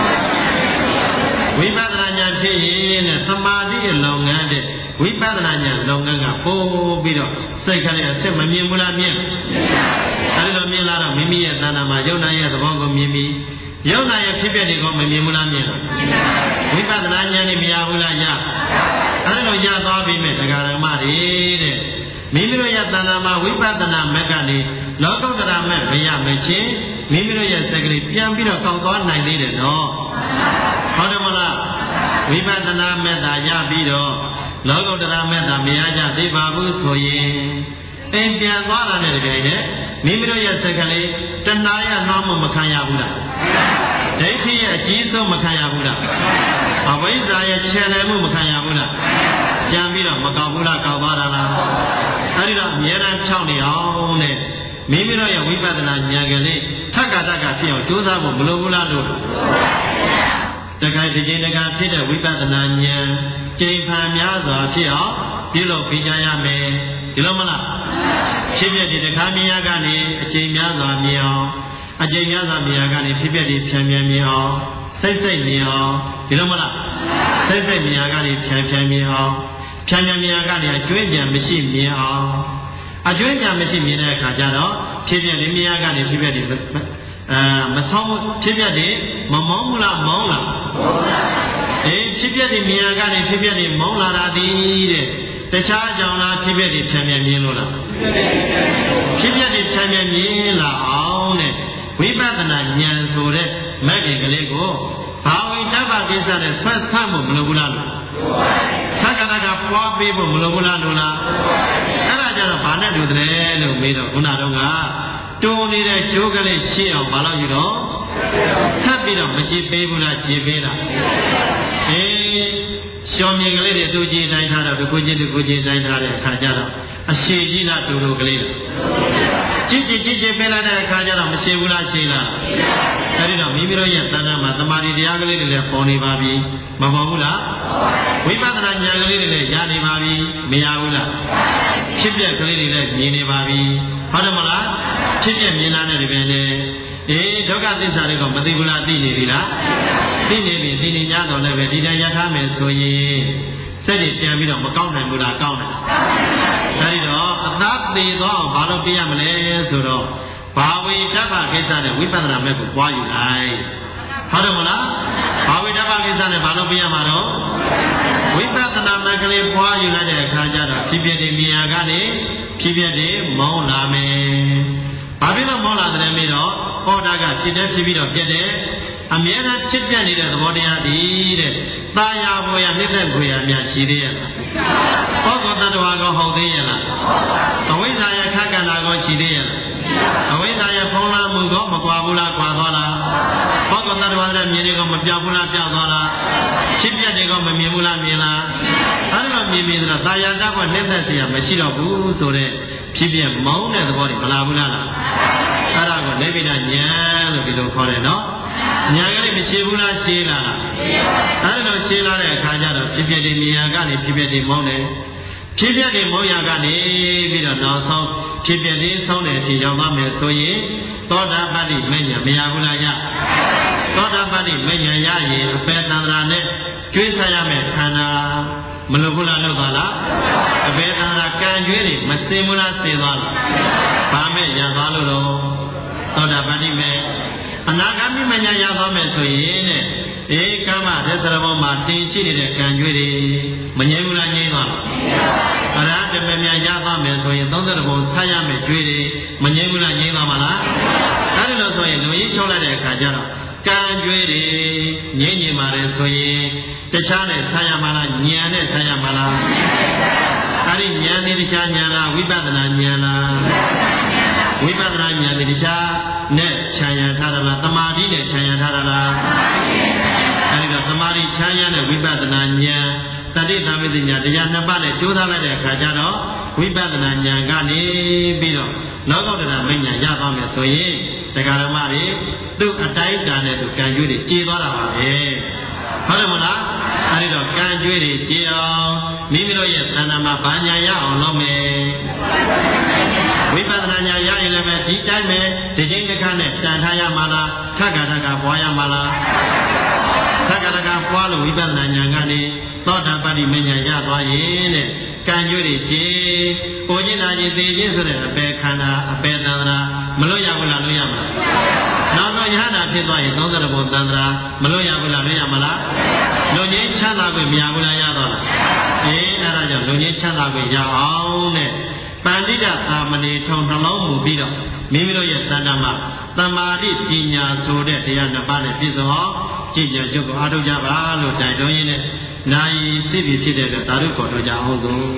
ဝိပဿနာဉာဏ်ဖြစ်ရင်တဲ့သမာဓိရဲ့လုပ်ငန်းတဲ့ဝိပဿနာဉာဏ်လုပ်ငန်းကပို့ပြီးတော့စိတ်ကလေးအစစ်မမြင်ဘူးလားမြင်အဲဒီလိုမြင်လာတော့မိမိရဲ့သဏ္ဍာန်မှာယုံနာရဲ့သဘောကိုမြင်ပြီးယုံနာရဲ့ဖြစ်ပျက်တွေကိုမမြင်ဘူးလားမြင်ဝိပဿနာဉာဏ်နဲ့မရဘူးလားရအဲဒီလိုရသွားပြီမဲ့တရားဓမ္မတွေတဲ့မိမိတို့ရဲ့သဏ္ဍာန်မှာဝိပဿနာမက်ကနေလောကုတ္တရာမက်မရမချင်းမိမိတို့ရဲ့စိတ်ကလေးပြန်ပြီးတော့ကောက်သွားနိုင်သေးတယ်နော်ဟုတ်တယ်မလားဝိပဿနာမက်သာရပြီးတော့လောကုတ္တရာမက်သာမရကြသေးပါဘူးဆိုရင်အိမ်ပြန်သွားတာနဲ့တကယ်နဲ့မိမိတို့ရဲ့စိတ်ကလေးတဏှာရနှောင်းမှုမခံရဘူးလားဒိဋ္ဌိရဲ့အကြီးဆုံးမခံရဘူးလားအဝိဇ္ဇာရဲ့ခြံလည်မှုမခံရဘူးလားကြံပြီးတော့မကောက်ဘူးလားကောက်သွားတာလားအဲဒီတော့အမြဲတမ်းဖြောင်းနေအောင်နဲ့မိမိတို့ရဲ့ဝိပဿနာဉာဏ်ကလေးထက်ကတက်ကဖြစ်အောင်ကြိုးစားဖို့မလိုဘူးလားလို့တခါဒီချိန်တခါဖြစ်တဲ့ဝိပဿနာဉာဏ်ကျိန်ဖန်များစွာဖြစ်အောင်ပြုလုပ်ပြကြရမယ်ဒီလိုမလားဖြစ်ဖြစ်ဒီတခါမြင်ရကနေအချိန်များစွာမြင်အောင်အချိန်များစွာမြင်ရကနေဖြစ်ဖြစ်ဒီဖြံပြန်မြင်အောင်စိတ်စိတ်မြင်အောင်ဒီလိုမလားစိတ်စိတ်မြင်ရကနေဖြံဖြံမြင်အောင်ဖြံဖြံမြင်ရကနေအကျွင်းကြံမရှိမြင်အောင်အကျွင်းကြံမရှိမြင်တဲ့အခါကျတော့ဖြစ်ဖြစ်ဒီမြင်ရကနေဖြစ်ဖြစ်ဒီအဲမဆောင်ဖြစ်ဖြစ်ဒီမမောင်းဘူးလားမောင်းလားအေးဖြစ်ဖြစ်ဒီမြင်ရကနေဖြစ်ဖြစ်ဒီမောင်းလာတာဒီတဲ့တခြားကြောင့်လားဖြစ်ဖြစ်ဒီဖြံဖြံမြင်လို့လားဖြစ်ဖြစ်ဒီဖြံဖြံမြင်လာအောင်တဲ့ဝိပဿနာဉာဏ်ဆိုတဲ့မဂ္ဂင်ကလေးကိုဘာဝိတ္တပကိစ္စနဲ့ဆွတ်ဆန့်ဖို့မလိုဘူးလားလို့သက္ကနာကပွားပေးဖို့မလိုဘူးလားလို့လားအဲ့ဒါကြတော့ဘာနဲ့တူတယ်လို့မေးတော့ခုနတော့ကတွန်းနေတဲ့ကြိုးကလေးရှင်းအောင်ဘာလို့ယူတော့ဆက်ပြီးတော့မကြည့်ပေးဘူးလားကြည့်ပေးတာအေးရှောင်းမြေကလေးတွေသူကြည့်တိုင်းထားတော့ကိုကြည့်ကိုကြည့်တိုင်းထားတဲ့အခါကျတော့အရှိကြီးလားတူတူကလေးလားကြည့်ကြည့်ကြည့်ကြည့်ပေးလိုက်တဲ့အခါကျတော့မရှိဘူးလားရှိလားအဲ့ဒီတော့မိမိတို့ရဲ့တဏ္ဍာမှာသမာဓိတရားကလေးတွေလည်းပေါ်နေပါပြီမပေါ်ဘူးလားဝိပဿနာဉာဏ်ကလေးတွေလည်းရနေပါပြီမရဘူးလားဖြစ်ပြက်ကလေးတွေလည်းမြင်နေပါပြီဟုတ်တယ်မလားဖြစ်ပြက်မြင်လာတဲ့ဒီပဲလေအေးဒုက္ခသစ္စာတွေကမသိဘူးလားသိနေပြီလားသိနေပြီသိနေကြတော့လည်းပဲဒီတရားရထားမယ်ဆိုရင်စိတ်တွေပြန်ပြီးတော့မကောက်နိုင်ဘူးလားကောက်နိုင်အဲဒီတော့အသာသေးတော့ဘာလို့ပြရမလဲဆိုတော့ဘာဝိတ္တပကိစ္စနဲ့ဝိပဿနာမဲ့ကိုပွားယူလိုက်ဟုတ်တယ်မလားဘာဝိတ္တပကိစ္စနဲ့ဘာလို့ပြရမှာတော့ဝိပဿနာမဲ့ကလေးပွားယူလိုက်တဲ့အခါကျတော့ဖြစ်ဖြစ်ဒီမြင်ရကနေဖြစ်ဖြစ်ဒီမောင်းလာမယ်ဘာဖြစ်လို့မောင်းလာတယ်မေးတော့ဟောတာကဖြစ်တဲ့ဖြစ်ပြီးတော့ပြက်တယ်အမြဲတမ်းဖြစ်ပြနေတဲ့သဘောတရားဒီတဲ့သာယာပေါ်ရနှိမ့်သက်ခွေရများရှိသေးရဲ့လားဘောဂတ္တဝါကောဟုတ်သေးရဲ့လားအဝိဇ္ဇာရဲ့ခက္ကန္တာကောရှိသေးရဲ့လားအဝိဇ္ဇာရဲ့ဖုံးလာမှုကောမကွာဘူးလားကွာသွားလားဘောဂတ္တဝါရဲ့မြင်တွေကမပြောင်းဘူးလားပြောင်းသွားလားဖြစ်ပြတွေကမမြင်ဘူးလားမြင်လားအဲ့လိုမြင်ပြီးတော့သာယာတတ်ဖို့နှိမ့်သက်เสียမရှိတော့ဘူးဆိုတဲ့ဖြစ်ပြမောင်းတဲ့သဘောတွေမလာဘူးလားအဲ့ဒါကိုနိဗ္ဗိဒဉာဏ်လို့ဒီလိုခေါ်တယ်နော်ညာကလေးမရှိဘူးလားရှင်းလာလားအဲ့လိုရှင်းလာတဲ့အခါကျတော့ဖြစ်ဖြစ်ဒီမြင်ရကနေဖြစ်ဖြစ်ဒီမောင်းတယ်ဖြစ်ပြတဲ့မောရကနေပြီးတော့နောက်ဆုံးဖြစ်ပြတဲ့ဆုံးတဲ့အချိန်ရောက်သွားမယ်ဆိုရင်သောတာပတ္တိမဉ္ဇဉ်မရဘူးလားရသောတာပတ္တိမဉ္ဇဉ်ရရင်အပေတန္တရာနဲ့ကျွေးစားရမယ်ခန္ဓာမလို့ဘူးလားလို့ပါလားအပေတန္တရာကံကျွေးတွေမစင်ဘူးလားစင်သွားလားဘာမဲ့ရသွားလို့တော့သောတာပတ္တိမဲ့အနာဂတ်မဉ္ဇဉ်ရသွားမယ်ဆိုရင်တဲ့ဧကမဒေသရဘောမှာတင်ရှိနေတဲ့ကံကြွေးတွေမငြိမ်းဘူးလားငြိမ်းသွားလားအရဟတမမြတ်ရသွားမယ်ဆိုရင်သုံးသရဘောဆက်ရမယ်ကြွေးတွေမငြိမ်းဘူးလားငြိမ်းသွားမှာလားအဲဒီလိုဆိုရင်လူကြီးချုပ်လိုက်တဲ့အခါကျတော့ကံကြွေးတွေငြိမ်းနေပါလေဆိုရင်တခြားနဲ့ဆက်ရမှာလားဉာဏ်နဲ့ဆက်ရမှာလားအဲဒီဉာဏ်နဲ့တခြားဉာဏ်လားဝိပဿနာဉာဏ်လားဝိပဿနာဉာဏ်နဲ့တခြားနဲ့ခြံရံထားတာလားသမာဓိနဲ့ခြံရံထားတာလားအဲဒီတော့သမာဓိခြံရံတဲ့ဝိပဿနာဉာဏ်တတိသမ္ပတိဉာဏ်တရားနှစ်ပါးနဲ့ကြိုးစားလိုက်တဲ့အခါကျတော့ဝိပဿနာဉာဏ်ကနေပြီးတော့လောကုတ္တရာမဉ္ဇဉ်ရသွားမယ်ဆိုရင်တရားဓမ္မတွေသူ့အတိုင်းတန်တဲ့သူကံကြွေးတွေကျေသွားတာပါပဲဟုတ်တယ်မလားအဲဒီတော့ကံကြွေးတွေကျေအောင်မိမိတို့ရဲ့သဏ္ဍာန်မှာဘာညာရအောင်လုပ်မယ်ဝိပဿနာဉာဏ်ရရင်လည်းပဲဒီတိုင်းပဲဒီချိန်တစ်ခါနဲ့တန်ထားရမှာလားခက္ကတကပွားရမှာလားခက္ကတကပွားလို့ဝိပဿနာဉာဏ်ကနေသောတာပတ္တိမဉ္ဇဉ်ရသွားရင်တဲ့ကံကြွေးတွေကျေကိုကျင်နာခြင်းသိခြင်းဆိုတဲ့အပေခန္ဓာအပေတန္တရာမလွတ်ရဘူးလားလွတ်ရမှာနောက်တော့ယဟနာဖြစ်သွားရင်သုံးသရဘောတန္တရာမလွတ်ရဘူးလားလွတ်ရမှာလားလူကြီးချမ်းသာခွင့်မရဘူးလားရတော့လားအေးအဲ့ဒါကြောင့်လူကြီးချမ်းသာခွင့်ရအောင်တဲ့ပန္တိတသာမဏေထုံနှလုံးမူပြီးတော့မိမိတို့ရဲ့တဏ္ဍာမှာသမာဓိပညာဆိုတဲ့တရားနှစ်ပါးနဲ့ပြည့်စုံအောင်ကြည်ကြံကြုတ်ကိုအားထုတ်ကြပါလို့တိုက်တွန်းရင်းနဲ့နာယီစိတ်ဖြစ်တဲ့အတွက်သာဓုခေါ်တော့ကြအောင်သို့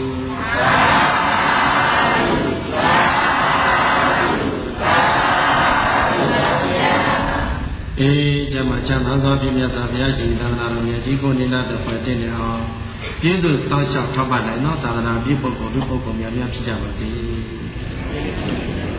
အေးကျမချမ်းသာသောပြည့်မြတ်စွာဘုရားရှင်သာသနာတော်မြတ်ကြီးကိုနိလတဲ့ဖွဲ့တင်နေအောင်ပြည့်စုံစောင့်ရှောက်ထောက်ပံ့နိုင်သောသာသနာပြုပုဂ္ဂိုလ်လူပုဂ္ဂိုလ်များများဖြစ်ကြပါစေ